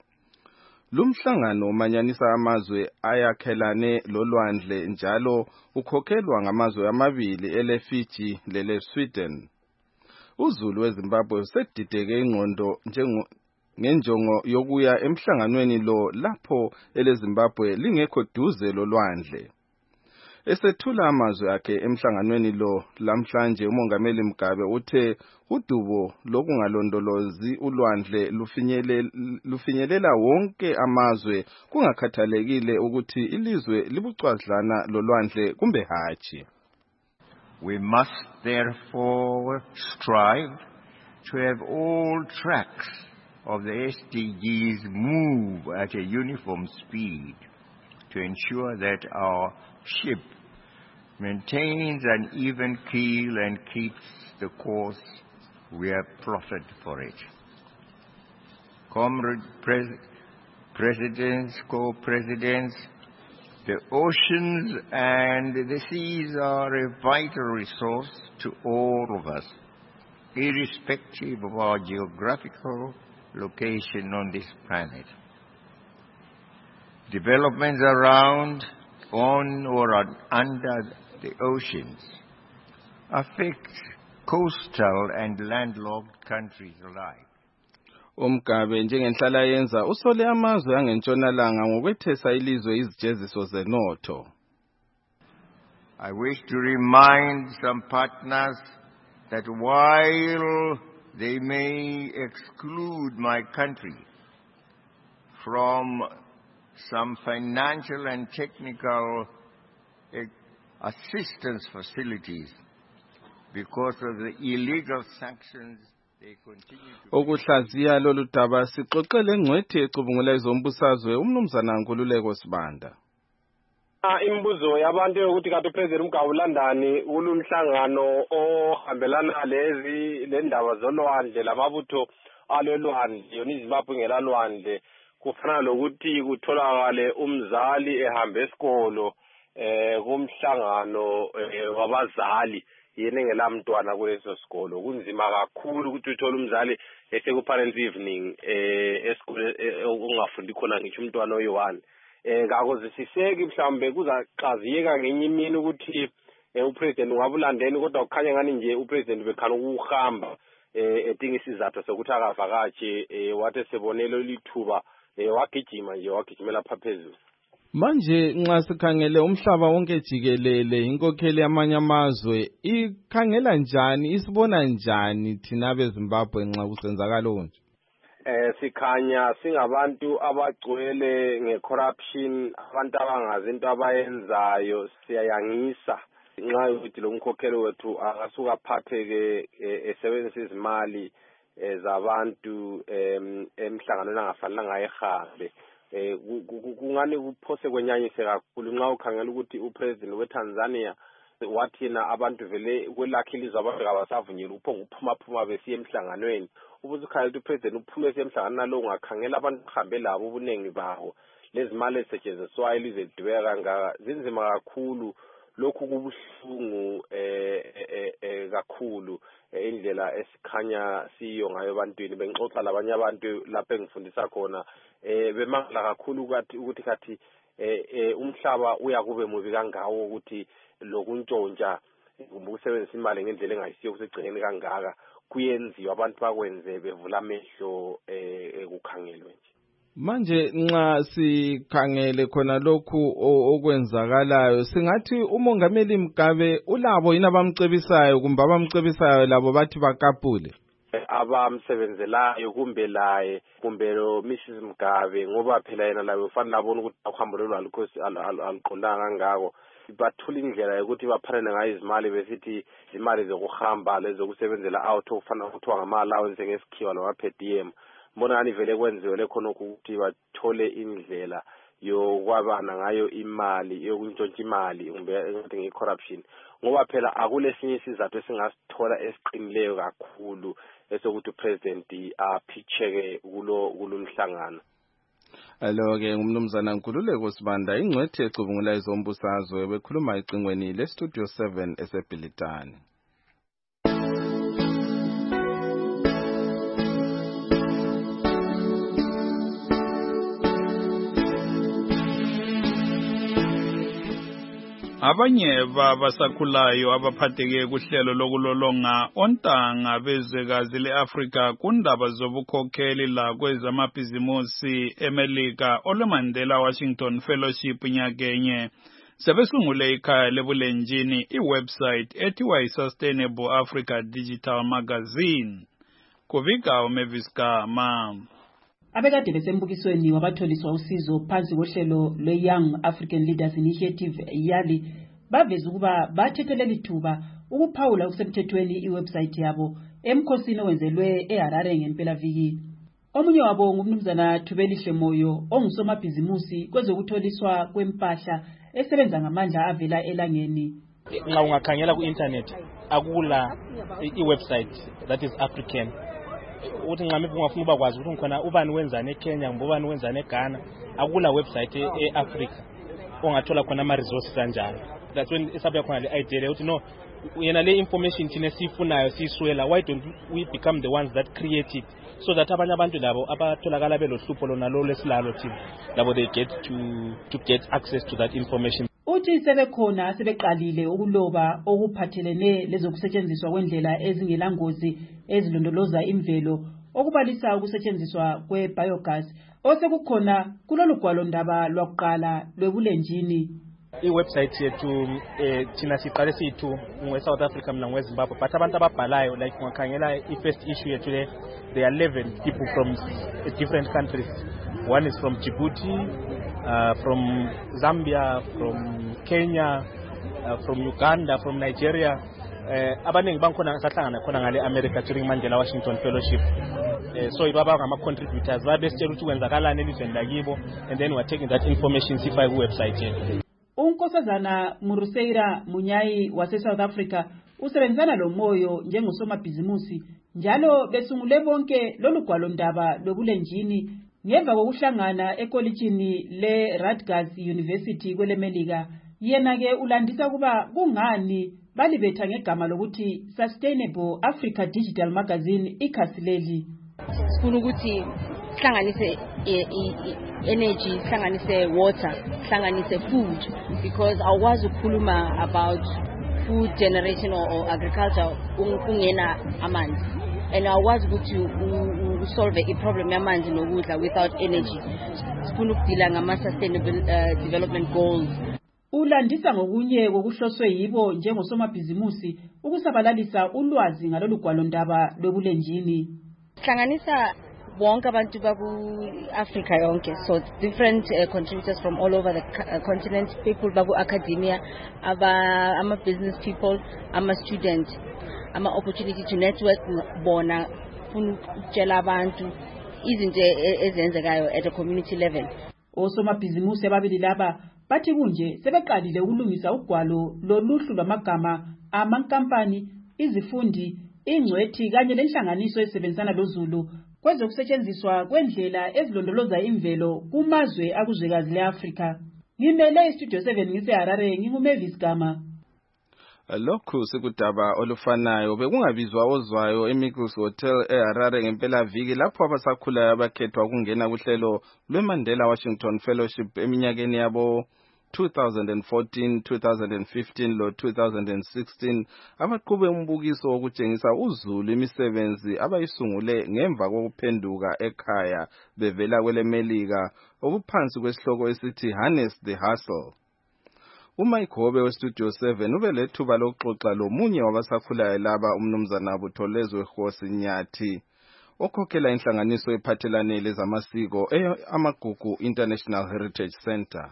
Lumhlangano umanyanisa amazwe ayakhelane lolwandle njalo ukhokhelwa ngamazwe amabili ele-Fiji lele-Sweden. uZulu weZimbabwe usedideke ingqondo ngenjongo yokuya emhlanganweni lo lapho eleZimbabwe lingekho duze lolwandle. Esethula amazwi akhe emhlanganweni lo lamhlanje uMongameli Mugabe uthe udubo lokungalondolozi ulwandle lufinyelela wonke amazwe kungakhathalekile ukuthi ilizwe libucwadlana lolwandle kumbe hatshi. We must therefore strive to have all tracks of the SDGs move at a uniform speed to ensure that our ship maintains an even keel and keeps the course we have plotted for it. Comrade Presidents, Co-Presidents, the oceans and the seas are a vital resource to all of us, irrespective of our geographical location on this planet. Developments around, on or under the oceans affect coastal and landlocked countries alike. uMgabe njengenhlala yenza usole amazwe angentshonalanga ngokwethesa ilizwe izijeziso zenotho. I wish to remind some partners that while they may exclude my country from some financial and technical assistance facilities because of the illegal sanctions they continue to... Okuhlaziya lolu daba sixoxele engcwethi ecubungula izombusazwe umnumzana Nkululeko Sibanda. Imbuzo yabantu ukuthi kanti uPresident Mugabe ulandani kulumhlangano ohambelana le ndaba zolwandle lamabutho alolwandle yona iZimbabwe ngelalwandle kufana lokuthi kutholakale umzali ehambe esikolo kumhlangano wabazali yena engelamntwana kuleso sikolo kunzima kakhulu ukuthi uthole umzali eseku parents evening esikole ongafundi khona ngisho umntwana oyi1 ngakoze siseki mhlambe kuzaxaziyeka ngenye imini ukuthi upresident ungabulandeni kodwa ukukhanya ngani nje upresident bekhana ukuhamba edinga isizathu sokuthi akavakatshe wathi sebonelo lithuba wagijima nje wagijimela phaphezulu. Manje nxa sikhangele umhlaba wonke jikelele inkokheli yamanye amazwe ikhangela njani isibona njani thina beZimbabwe nxa kusenzakala konje? Sikhanya singabantu abagcwele ngecorruption abantu abangazi into abayenzayo siyayangisa nxa ukuthi lo mkhokheli wethu akasuka aphatheke esebenzisa izimali zabantu emhlanganweni angafanelanga ehambe kungani kuphose kwenyanyise kakhulu nxa ukhangela ukuthi upresident weTanzania wathina abantu vele kwelakhe ilizwe abantu kabasavunyelwa ukuphuma besiye emhlanganweni ubuze ukhangela ukuthi upresident uphume esiye emhlanganweni nalo ungakhangela abantu bahambe labo ubuningi bawo lezi mali ezisetshenziswayo ilizwe lidweka kangaka zinzima kakhulu lokhu kubuhlungu kakhulu indlela esikhanya siyo ngayo ebantwini bengixoxa labanye abantu lapho engifundisa khona bemangala kakhulu ukuthi kathi umhlaba uyakube mubi kangawo ukuthi lokuntshontsha ukusebenzisa imali ngendlela engayisiyo kusegcekeni kangaka kuyenziwa abantu bakwenze bevula amehlo ekukhangelwe nje manje nxa sikhangele khona lokhu okwenzakalayo singathi umongameli Mugabe ulabo yini abamcebisayo kumbe abamcebisayo labo bathi bakapule abamsebenzelayo kumbe laye kumbe lo Mrs Mugabe ngoba phela yena lawo ufanele abone ukuthi uhambo lolu aluqondanga kangako bathula indlela yokuthi baphanane ngayo izimali besithi imali zokuhamba lezokusebenzela out ofana kuthiwa ngama-allowance ngesikhiwa lama-per diem mbona ngani vele kwenziwe lekhona ukuthi bathole indlela yokwabana ngayo imali yokuntshontsha imali kumbe engathi nge-corruption ngoba phela akulesinye isizathu esingasithola esiqinileyo kakhulu esokuthi upresident aphitheke kulo mhlangano. Alo-ke ngumnumzana Nkululeko Sibanda ingcwethe ecubungula izombusazwe bekhuluma ecingweni leStudio 7 eseBhilitane. Abanye babasakhulayo abaphatheke kuhlelo lokulolonga ontanga bezwekazi leAfrika kundaba zobukhokheli la kwezamabhizimusi eMelika olweMandela Washington Fellowship nyakenye sebesungule ikhaya lebulenjini iwebsite ethiwa iSustainable Africa Digital Magazine. Kuvika uMeviskama. Abekade besembukisweni wabatholiswa usizo phansi kohlelo lwe-Young African Leaders Initiative YALI baveza ukuba bathethelele ithuba ukuphawula okusemthethweni iwebsite yabo emkhosini owenzelwe eHarare ngempelaviki. Omunye wabo ngumnumzana Thubelihle Moyo ongusomabhizimusi kwezokutholiswa kwempahla esebenza ngamandla avela elangeni. Nxa ungakhangela ku-internet akula iwebsite that is African uthi nxa ungafuna ukwazi ukuthi ngikhona ubani wenzani eKenya kumbe ubani wenzani eGhana akula website eAfrica ongathola khona ama resources kanjalo. That's when isabya khona le idea ukuthi no yena le information thina sifunayo siswela, why don't we become the ones that create it so that abanye abantu labo abatholakala belohlupho lona lo lesilalo thina labo they get to get access to that information. Uthi sebekhona sebeqalile ukuloba okuphathelene lezokusetshenziswa kwendlela ezingelangozi ezilondoloza imvelo okubalisa ukusetshenziswa kwe-biogas osekukhona kulolu gwalo ndaba lwakuqala lwebulenjini. I-website yethu thina siqale siyithu nge-South Africa mina ngeZimbabwe but abantu ababhalayo like ungakhangela i-first issue yethu le there are 11 people from different countries. One is from Djibouti, from Zambia, from Kenya, from Uganda, from Nigeria. Abaningi bankhona sahlangana khona ngale America during Mandela Washington Fellowship. So ibaba ngama contributors babesitshela ukuthi kwenzakalani elizweni lakibo and then we are taking that information sifake ku website yethu. Unkosazana Muruseira Munyai wase South Africa usebenzana lo Moyo njengosomabhizimusi njalo besungule bonke lolu gwalo ndaba lobulenjini ngemva kokuhlangana ekolitshini le Rutgers University kwelemelika. Yena ke ulandisa kuba kungani balibetha ngegama lokuthi Sustainable Africa Digital Magazine ikhasileli. Sifuna ukuthi hlanganise energy, hlanganise water, hlanganise food, because awukwazi ukukhuluma about food generation or agriculture ungena amanzi, and awukwazi ukuthi solve i-problem yamanzi nokudla without energy. Sifuna ukudila ngama-sustainable development goals. Ulandisa ngokunye kokuhloswe yibo njengosomabhizimusi ukusabalalisa ulwazi ngalolu gwalo ndaba lwebulenjini. Hlanganisa bonke abantu baku-Africa yonke, so different contributors from all over the continent, people baku-academia, ama-business people, ama-student, ama-opportunity to network bona funa ukutshela abantu izinto ezenzekayo at a community level. Osomabhizimusi ababili laba bathi kunje sebeqalile ukulungisa ugwalo loluhlu lwamagama amankampani, izifundi, ingcwethi kanye lenhlanganiso ezisebenzisana loZulu kwezokusetshenziswa kwendlela ezilondoloza imvelo kumazwe akuzwekazi le-Afrika. Ngimele iStudio 7 ngise-Harare, nginguMavis Gama. Lokhu sikudaba olufanayo bekungabizwa ozwayo eMigus Hotel eHarare ngempela viki lapho abasakhulayo abakhethwa ukungena kuhlelo lweMandela Washington Fellowship eminyakeni yabo 2014, 2015 lo 2016 abaqhube umbukiso wokutshengisa uZulu imisebenzi abayisungule ngemva kokuphenduka ekhaya bevela kwelemelika okuphansi kwesihloko esithi Harness the Hustle. UMike Hobe weStudio 7 ubelethuba lokuxoxa lomunye wabasakhulayo laba umnumzana Butholezwe Khosi Nyathi okhokhela inhlanganiso ephathelane lezamasiko amagugu International Heritage Center.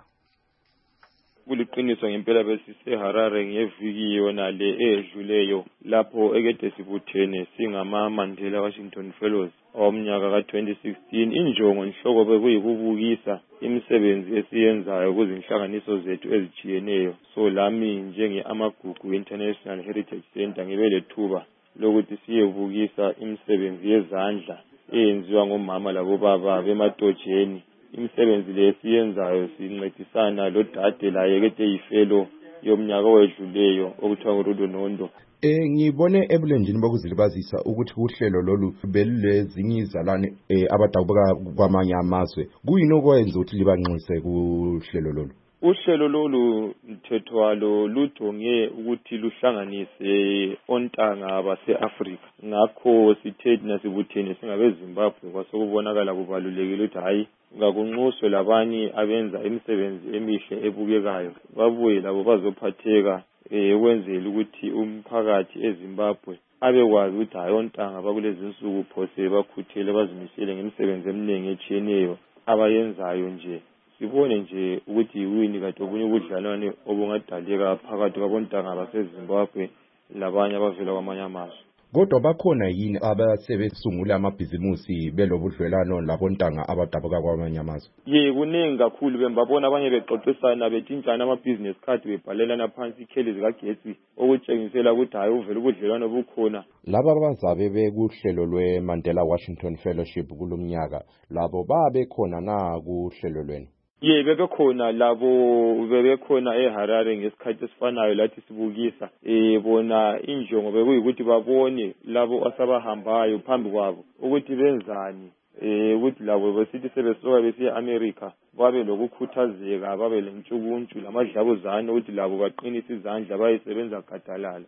Kuliqiniso ngempela besiseHarare ngeviki yona le edluleyo lapho ekade sibuthene singama Mandela Washington Fellows omnyaka ka2016. Injongo inhloko bekuyikubukisa imisebenzi esiyenzayo kuzinhlanganiso zethu ezijiyeneyo. So lami njenge amagugu International Heritage Center ngibe lethuba lokuthi siyebukisa imisebenzi yezandla eyenziwa ngomama labobaba bematojeni. Imisebenzi le siyenzayo sincedisana lo dade laye kade yifelo yomnyaka owedluleyo okuthiwa nguRudo Nondo. Ngibone ebulenjini bokuzilibazisa ukuthi uhlelo lolu belilezinye izalwane abadabuka kwamanye amazwe. Kuyini okwenza ukuthi libanxuse kuhlelo lolu? Uhlelo lolu mthetho walo lujonge ukuthi luhlanganise ontanga base-Afrika. Ngakho sithethi nasibuthene singabe Zimbabwe kwasekubonakala kubalulekile ukuthi hayi ngakunxuswe labanye abenza imisebenzi emihle ebukekayo babuye labo bazophatheka ukwenzela ukuthi umphakathi eZimbabwe abekwazi ukuthi hayi ontanga bakulezi insuku phose bakhuthele bazimisele ngemisebenzi eminingi etshiyeneyo abayenzayo nje. Sibone nje ukuthi yini kade okunye ubudlelwane obungadaleka phakathi kwabontanga baseZimbabwe labanye abavela kwamanye amazwe. Kodwa bakhona yini abasebesungula amabhizimusi belobudlelwano labontanga abadabuka kwamanye amazwe? Kuningi kakhulu bembabona abanye bexoxisana betshintshana amabhizinesi card bebhalelana phansi ikheli zikagetsi okutshengisela ukuthi hayi uvela ubudlelwano bukhona. Laba abazabe bekuhlelo lweMandela Washington Fellowship kulomnyaka labo babekhona na kuhlelo lwenu? Bebekhona labo bebekhona eHarare ngesikhathi esifanayo lathi sibukisa bona injongo bekuyikuthi babone labo asabahambayo phambi kwabo ukuthi benzani ukuthi labo besithi sebesoka besiya America babe lokukhuthazeka babe lentshukuntshu lamadlabuzane ukuthi labo baqinise izandla bayisebenza gadalala.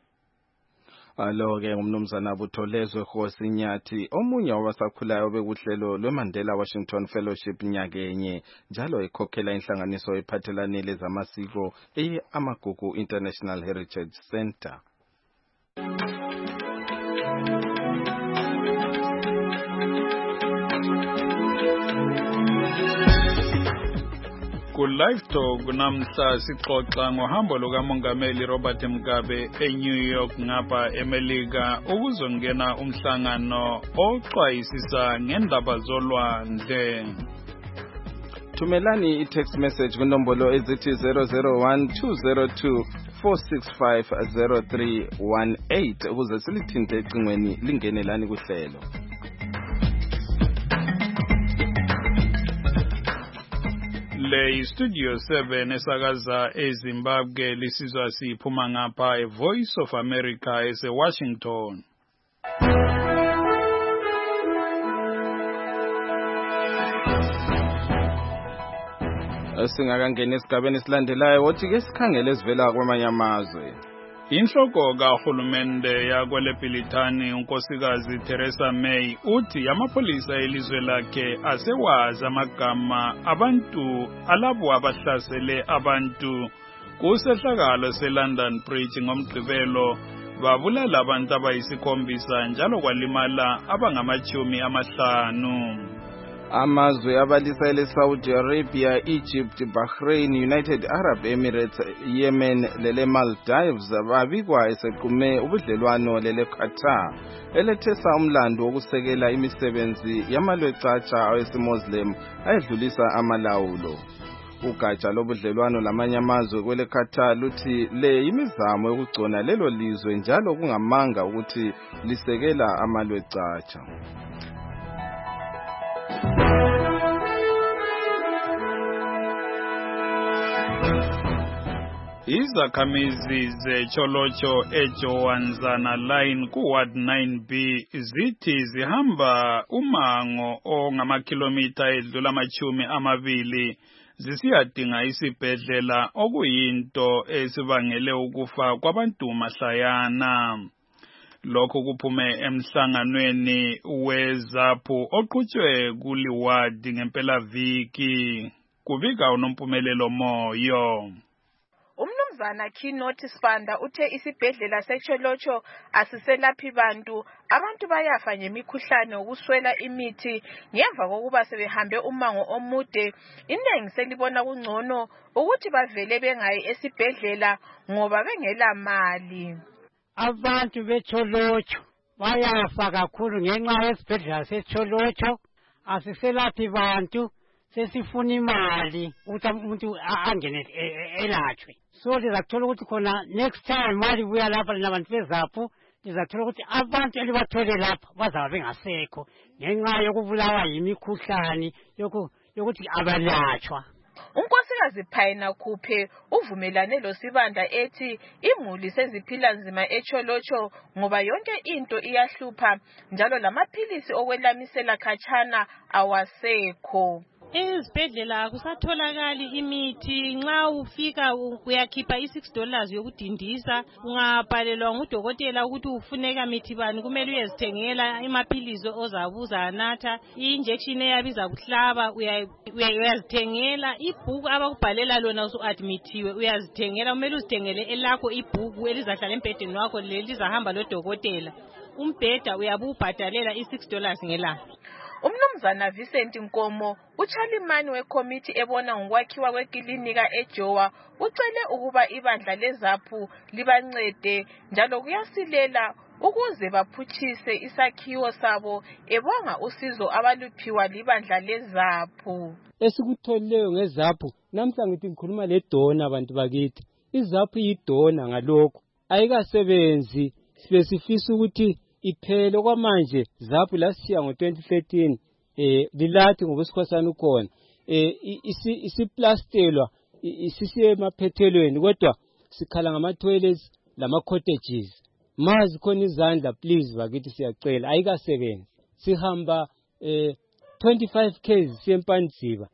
Alo-ke umnumzana Butholezwe Khosi Nyathi omunye wabasakhulayo bekuhlelo lweMandela Washington Fellowship nyakenye njalo ekhokhela inhlanganiso ephathelane lezamasiko amagugu International Heritage Center. Ku-Live Talk namhla sixoxa ngohambo lukaMongameli Robert Mugabe eNew York ngapha eMelika ukuzongena umhlangano oxwayisisa ngendaba zolwandle. Thumelani i-text message kunombolo ezithi 001-202-465-0318 ukuze silithinte ecingweni lingenelani kuhlelo. Le Studio 7 esakaza eZimbabwe lisizwa siphuma ngapha eVoice of America eseWashington. Singakangena esigabeni esilandelayo wothi ke sikhangele esivela kwamanye amazwe. Inhloko kahulumende yakweleBrithani unkosikazi Theresa May uthi amapolisa elizwe lakhe asewazi amagama abantu alabo abahlasele abantu kusehlakalo seLondon Bridge ngomgqibelo babulala abantu abayisikhombisa njalo kwalimala abangama-50. Amazwe abalisa ele-Saudi Arabia, Egypt, Bahrain, United Arab Emirates, Yemen lele Maldives babikwa esequme ubudlelwano lele Qatar elethesa umlando wokusekela imisebenzi yamalwecatsha awesimoslim ayedlulisa amalawulo. Ugatsha lobudlelwano lamanye amazwe kwele Qatar luthi le imizamo yokugcona lelo lizwe njalo kungamanga ukuthi lisekela amalwecatsha. Izakhamizi zeCholocho eJowanzana Line kuWard 9B zithi zihamba umango ongamakilometha edlula 20 zisiyadinga isibhedlela okuyinto esibangele ukufa kwabantu mahlayana. Lokho kuphume emhlanganweni weZAPU oqhutshwe kuliwadi ngempela viki. Kubika uNompumelelo Moyo. Umnumzana Keynote Spanda uthe isibhedlela seCholocho asiselaphi bantu bayafa ngemikhuhlane ukuswela imithi ngemva kokuba sebehambe umango omude. Inengi selibona kungcono ukuthi bavele bengayi esibhedlela ngoba bengela mali. Abantu beCholocho bayafa kakhulu ngenxa yesibhedlela seCholocho asiselaphi bantu sesifuna imali ukuthi umuntu angene elatshwe. So lizathola ukuthi khona next time mali buya lapha nabantu beZAPU lizathola ukuthi abantu elibathole lapha bazaba bengasekho ngenxa yokubulawa yimikhuhlane yokuthi abalatshwa. Unkosikazi Phayina Khuphe uvumelane loSibanda ethi imuli seziphila nzima eCholocho ngoba yonke into iyahlupha njalo lamaphilisi okwelamisela khatshana awasekho. Ezibhedlela akusatholakali imithi. Nxa ufika uyakhipha $6 yokudindisa. Ungabhalelwa ngudokotela ukuthi ufuneka mithi bani kumele uyezithengela amaphilisi ozabuza anatha. I-injection eyabiza kuhlaba uyazithengela. Ibhuku abakubhalela lona usu-admithiwe uyazithengela. Kumele uzithengele elakho ibhuku elizahlala embhedeni wakho lelizahamba lodokotela. Umbheda uyabubhadalela $6 ngelanga. Umnumzana Vincent Nkomo, uchairman wekomiti ebona ngokwakhiwa kwekilinika eJowa, ucele ukuba ibandla leZAPU libancede njalo kuyasilela ukuze baphutshise isakhiwo sabo ebonga usizo abaluphiwa libandla leZAPU. Esikutholileyo ngeZAPU namhla ngithi ngikhuluma ledona abantu bakithi. iZAPU yidona ngalokho ayikasebenzi sifisa ukuthi iphele kwamanje. ZAPU lasiya ngo-2013 lilathi ngobesikhosana ukhona isiplastelwa isisiye emaphethelweni kodwa sikhala ngama-toilets lama-cottages. Mazi khona izandla please bakithi siyacela ayikasebenzi. Sihamba 25 km siyeMpandziba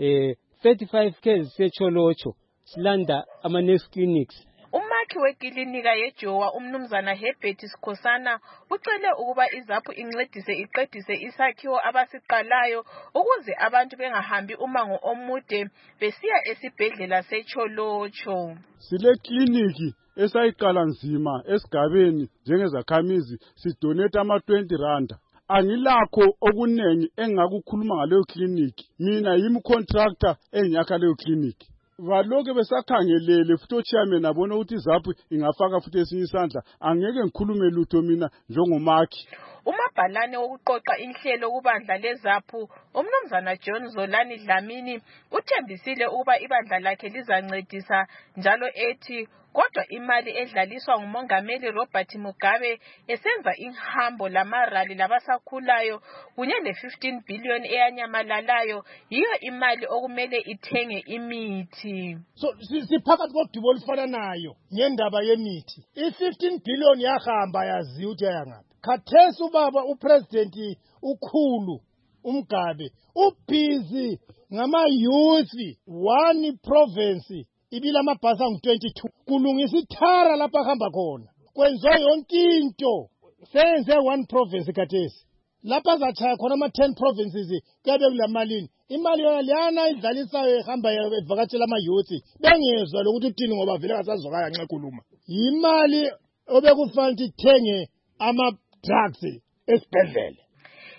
35 km siyeCholocho silanda ama-nurse clinics. Umakhi wekilinika yeJowa umnumzana Herbert Sikhosana ucele ukuba iZAPU incedise iqedise isakhiwo abasiqalayo ukuze abantu bengahambi umango omude besiya esibhedlela seCholocho. Sile kliniki esayiqala nzima esigabeni njengezakhamizi sidonate ama-R20. Angilakho okunengi engakukhuluma ngaleyo kliniki. Mina yimi contractor engiyakha leyo kliniki. Baloke besakhangelele futhi ochairman abona ukuthi iZAPU ingafaka futhi esinye isandla. Angeke ngikhulume lutho mina njengomakhi. Umabhalane wokuqoqa inhlelo kubandla leZAPU umnumzana John Zolani Dlamini uthembisile ukuba ibandla lakhe lizancedisa njalo ethi kodwa imali edlaliswa ngumongameli Robert Mugabe esenza inhambo lamarali labasakhulayo kunye ne-15 billion eyanyamalalayo yiyo imali okumele ithenge imithi. So siphakathi kodubo olufana nayo ngendaba yemithi. I-15 billion yahamba yazi ukuthi ayangaphi. Khathesi ubaba upresident ukhulu uMgabe ubhizi ngama-youth 1 province ibila amabhasi angu-22 kulungisa ithara lapha ahamba khona kwenziwa yonke into senze 1 province khathesi lapha azatshaya khona ama-10 provinces kuyabe kulamalini imali yona liyana idlalisayo ehamba evakatshela ama-youth bengezwa lokuthi uthini ngoba vele ngasazwakaya nxa ekhuluma yimali obekufanele ukuthi ithenge ama-drugs esibhedlela.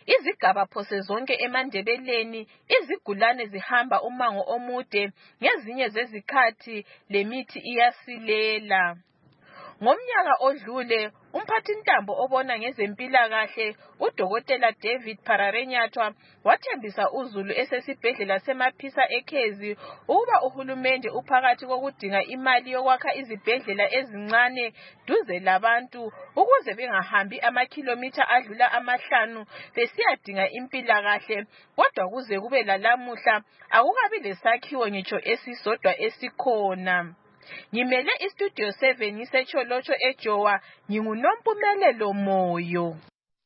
izigaba phose zonke eMandebeleni izigulane zihamba umango omude, ngezinye zezikhathi lemithi iyasilela. Ngomnyaka odlule, umphathintambo obona ngezempilakahle uDokotela David Pararenyathwa wathembisa uZulu esesibhedlela seMaphisa eKhezi ukuba uhulumende uphakathi kokudinga imali yokwakha izibhedlela ezincane duze labantu ukuze bengahambi amakhilomitha adlula 5 besiyadinga impilakahle, kodwa kuze kube lalamuhla akukabi lesakhiwo ngitsho esisodwa esikhona. Ngimele iStudio 7 ngisetsholotho eJowa, nginguNompumelelo Moyo.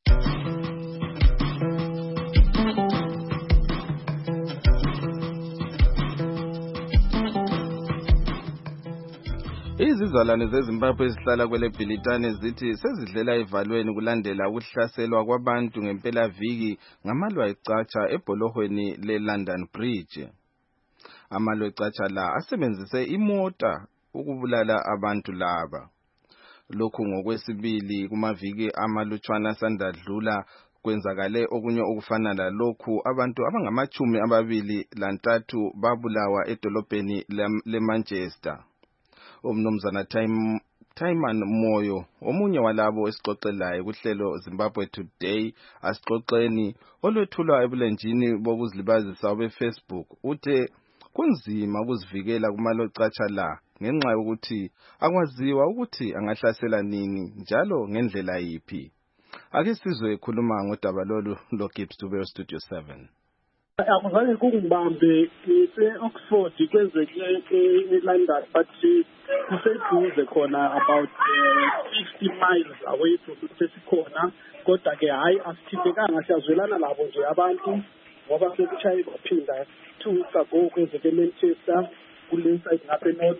Izizalwane zeZimbabwe ezihlala kwele Bhilitane zithi sezidlela evalweni kulandela ukuhlaselwa kwabantu ngempelaviki ngamalwa ecatsha ebholohweni leLondon Bridge. Amalwa ecatsha la asebenzise imota ukubulala abantu laba. Lokhu ngokwesibili kumaviki amalutshwana sandadlula kwenzakale okunye okufana lalokhu, abantu abangama-23 babulawa edolobheni leManchester. Umnumzana Taiman Moyo, omunye walabo esixoxelayo kuhlelo Zimbabwe Today asixoxeni olwethulwa ebulenjini bokuzilibazisa beFacebook, uthe kunzima ukuzivikela kumalocatsha la ngenxa yokuthi akwaziwa ukuthi angahlasela nini njalo ngendlela yiphi. Ake sizwe ekhuluma ngodaba lolu loGibbs Dube Studio 7. Akuzange kungibambe ise-Oxford kwenzeke eLondon, but kuseduze khona about 50 miles away from sesikhona, kodwa ke hayi asithintekanga, siyazwelana labo nje abantu ngoba sekuchaye baphinda 2 weeks ago kwenzeke eManchester kule side ngapha eNorth,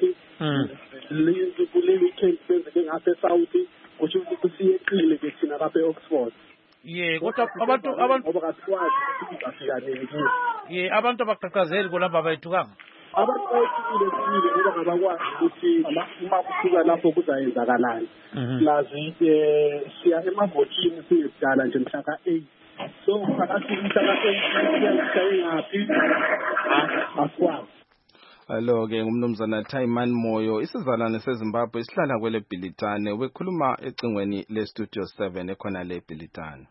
kule weekend kwenzeke ngapha eSouth, kusho ukuthi siyeqile ke thina lapha eOxford. Kodwa abantu bakwazi ukufika nini. Abantu abaqhaqhazeli kulapha bayithukanga. Abantu bayithukile ngoba ngabakwazi ukuthi uma kusuka lapho kuzayenzakalani. Lazi siya emavotini siyedala nje mhla ka-8. So phakathi mhla ka-8 siyayingaphi akwazi. Alo-ke ngumnumzana Taiman Moyo, isizalwane seZimbabwe esihlala kwele Bhilitane, ubekhuluma ecingweni leStudio 7 ekhona le Bhilitane.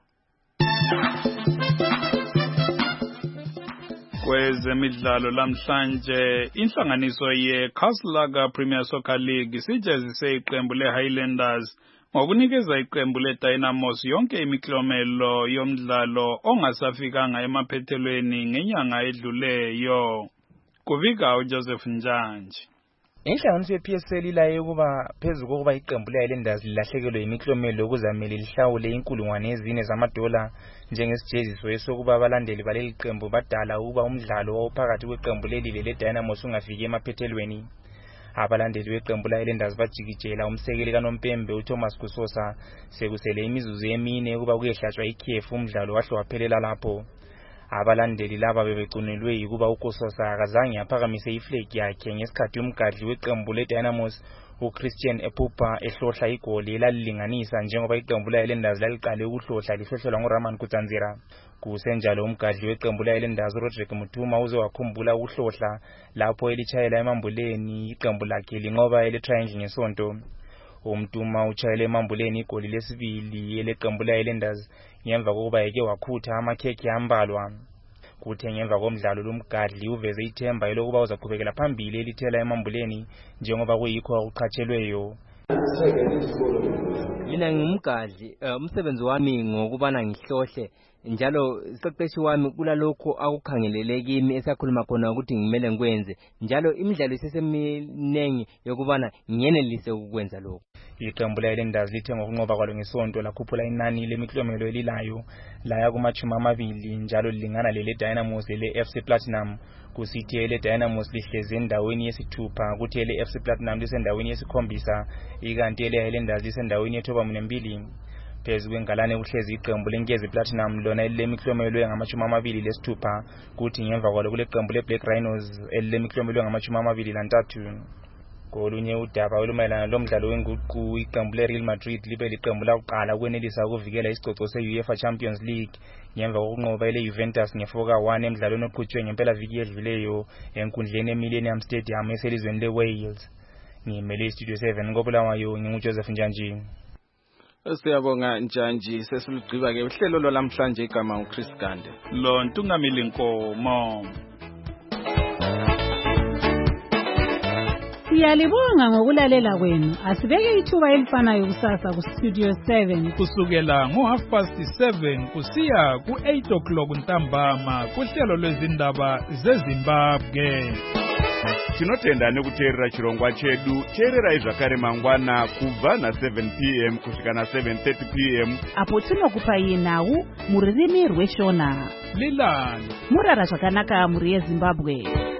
Kwezemidlalo lamhlanje, inhlanganiso yeKaslaga Premier Soccer League sijezise iqembu leHighlanders ngokunikeza iqembu leDynamos yonke imiklomelo yomdlalo ongasafikanga emaphethelweni ngenyanga edluleyo. Kuvika uJoseph Njanji. Inhlanganiso yePSL ilaye ukuba phezulu kokuba iqembu leHighlanders lilahlekelwe imiklomelo okuzamele lihlawule $4,000 zamadola njengesijeziso esokuba abalandeli baleli qembu badala ukuba umdlalo wawuphakathi kweqembu leli leDynamos ungafiki emaphethelweni. Abalandeli beqembu leHighlanders bajikijela umsekeli kaNompembe uThomas Kusosa sekusele imizuzu emine ukuba kuyehlatshwa ikhefu, umdlalo wahle waphelela lapho. Abalandeli laba bebecunelwe ukuba uKusosa akazange aphakamise iflegi yakhe ngesikhathi umgadli weqembu leDynamos uChristian Epupa ehlohla igoli elalilinganisa njengoba iqembu leHighlanders laliqale ukuhlohla lihlohlelwa nguRaman Kutsanzira. Kusenjalo umgadli weqembu leHighlanders uRodrick Muthuma uze wakhumbula ukuhlohla lapho elitshayela emambuleni iqembu lakhe linqoba eleTriangle ngesonto. Umtuma utshayele emambuleni igoli lesibili eleqembu leHighlanders ngemva kokuba eke wakhutha amakhekhe ambalwa. Kuthe ngemva komdlalo lomgadli uveze ithemba elokuba uzaqhubekela phambili elithela emambuleni njengoba kuyikho okuqhatshelweyo. Mina ngumgadli, umsebenzi wami ngokubana ngihlohle njalo siqeqeshi wami kulalokho akukhangelele kimi esakhuluma khona ukuthi ngimele ngikwenze, njalo imidlalo iseseminengi yokubana ngiyenelise ukwenza lokho. Iqembu leHighlanders lithe ngokunqoba kwalo ngesonto lakhuphula inani lemiklomelo elilayo laya kuma-20 njalo lilingana leDynamos le-FC Platinum. Kusithi eleDynamos lihlezi endaweni yesithupha, kuthi ele-FC Platinum lisendaweni yesikhombisa, ikanti eleHighlanders lisendaweni ye-12. Phezu kwengalane kuhlezi iqembu leNkezi Platinum lona elilemiklomelo engama-26, kuthi ngemva kwalo kuleqembu leBlack Rhinos elilemiklomelo engama-23. kolunye udaba olumayelana lomdlalo wenguqu iqembu le-Real Madrid libe liqembu lakuqala ukwenelisa ukuvikela isicoco se-UEFA Champions League ngemva kokunqoba ile-Juventus nge-4-1 emdlalweni oqhutshwe ngempelaviki edluleyo enkundleni eMillennium Stadium eselizweni le-Wales. Ngimele iStudio 7 koBulawayo nginguJoseph Njanji. Siyabonga Njanji, sesilugqiba-ke uhlelo lwalamhlanje igama uChris Gande. Lo Ntungamili Nkomo. Siyalibonga ngokulalela kwenu. Asibeke ithuba elifanayo kusasa kuStudio 7 kusukela ngo7:30 kusiya ku8:00 ntambama kuhlelo lwezindaba zeZimbabwe. Tinotenda nekuteerera chirongwa chedu. Teererai zvakare mangwana kubva na7 p.m. kusvika na7:30 p.m. apo tinokupai nhau mururimi rweShona. Lilani murara zvakanaka muri yeZimbabwe.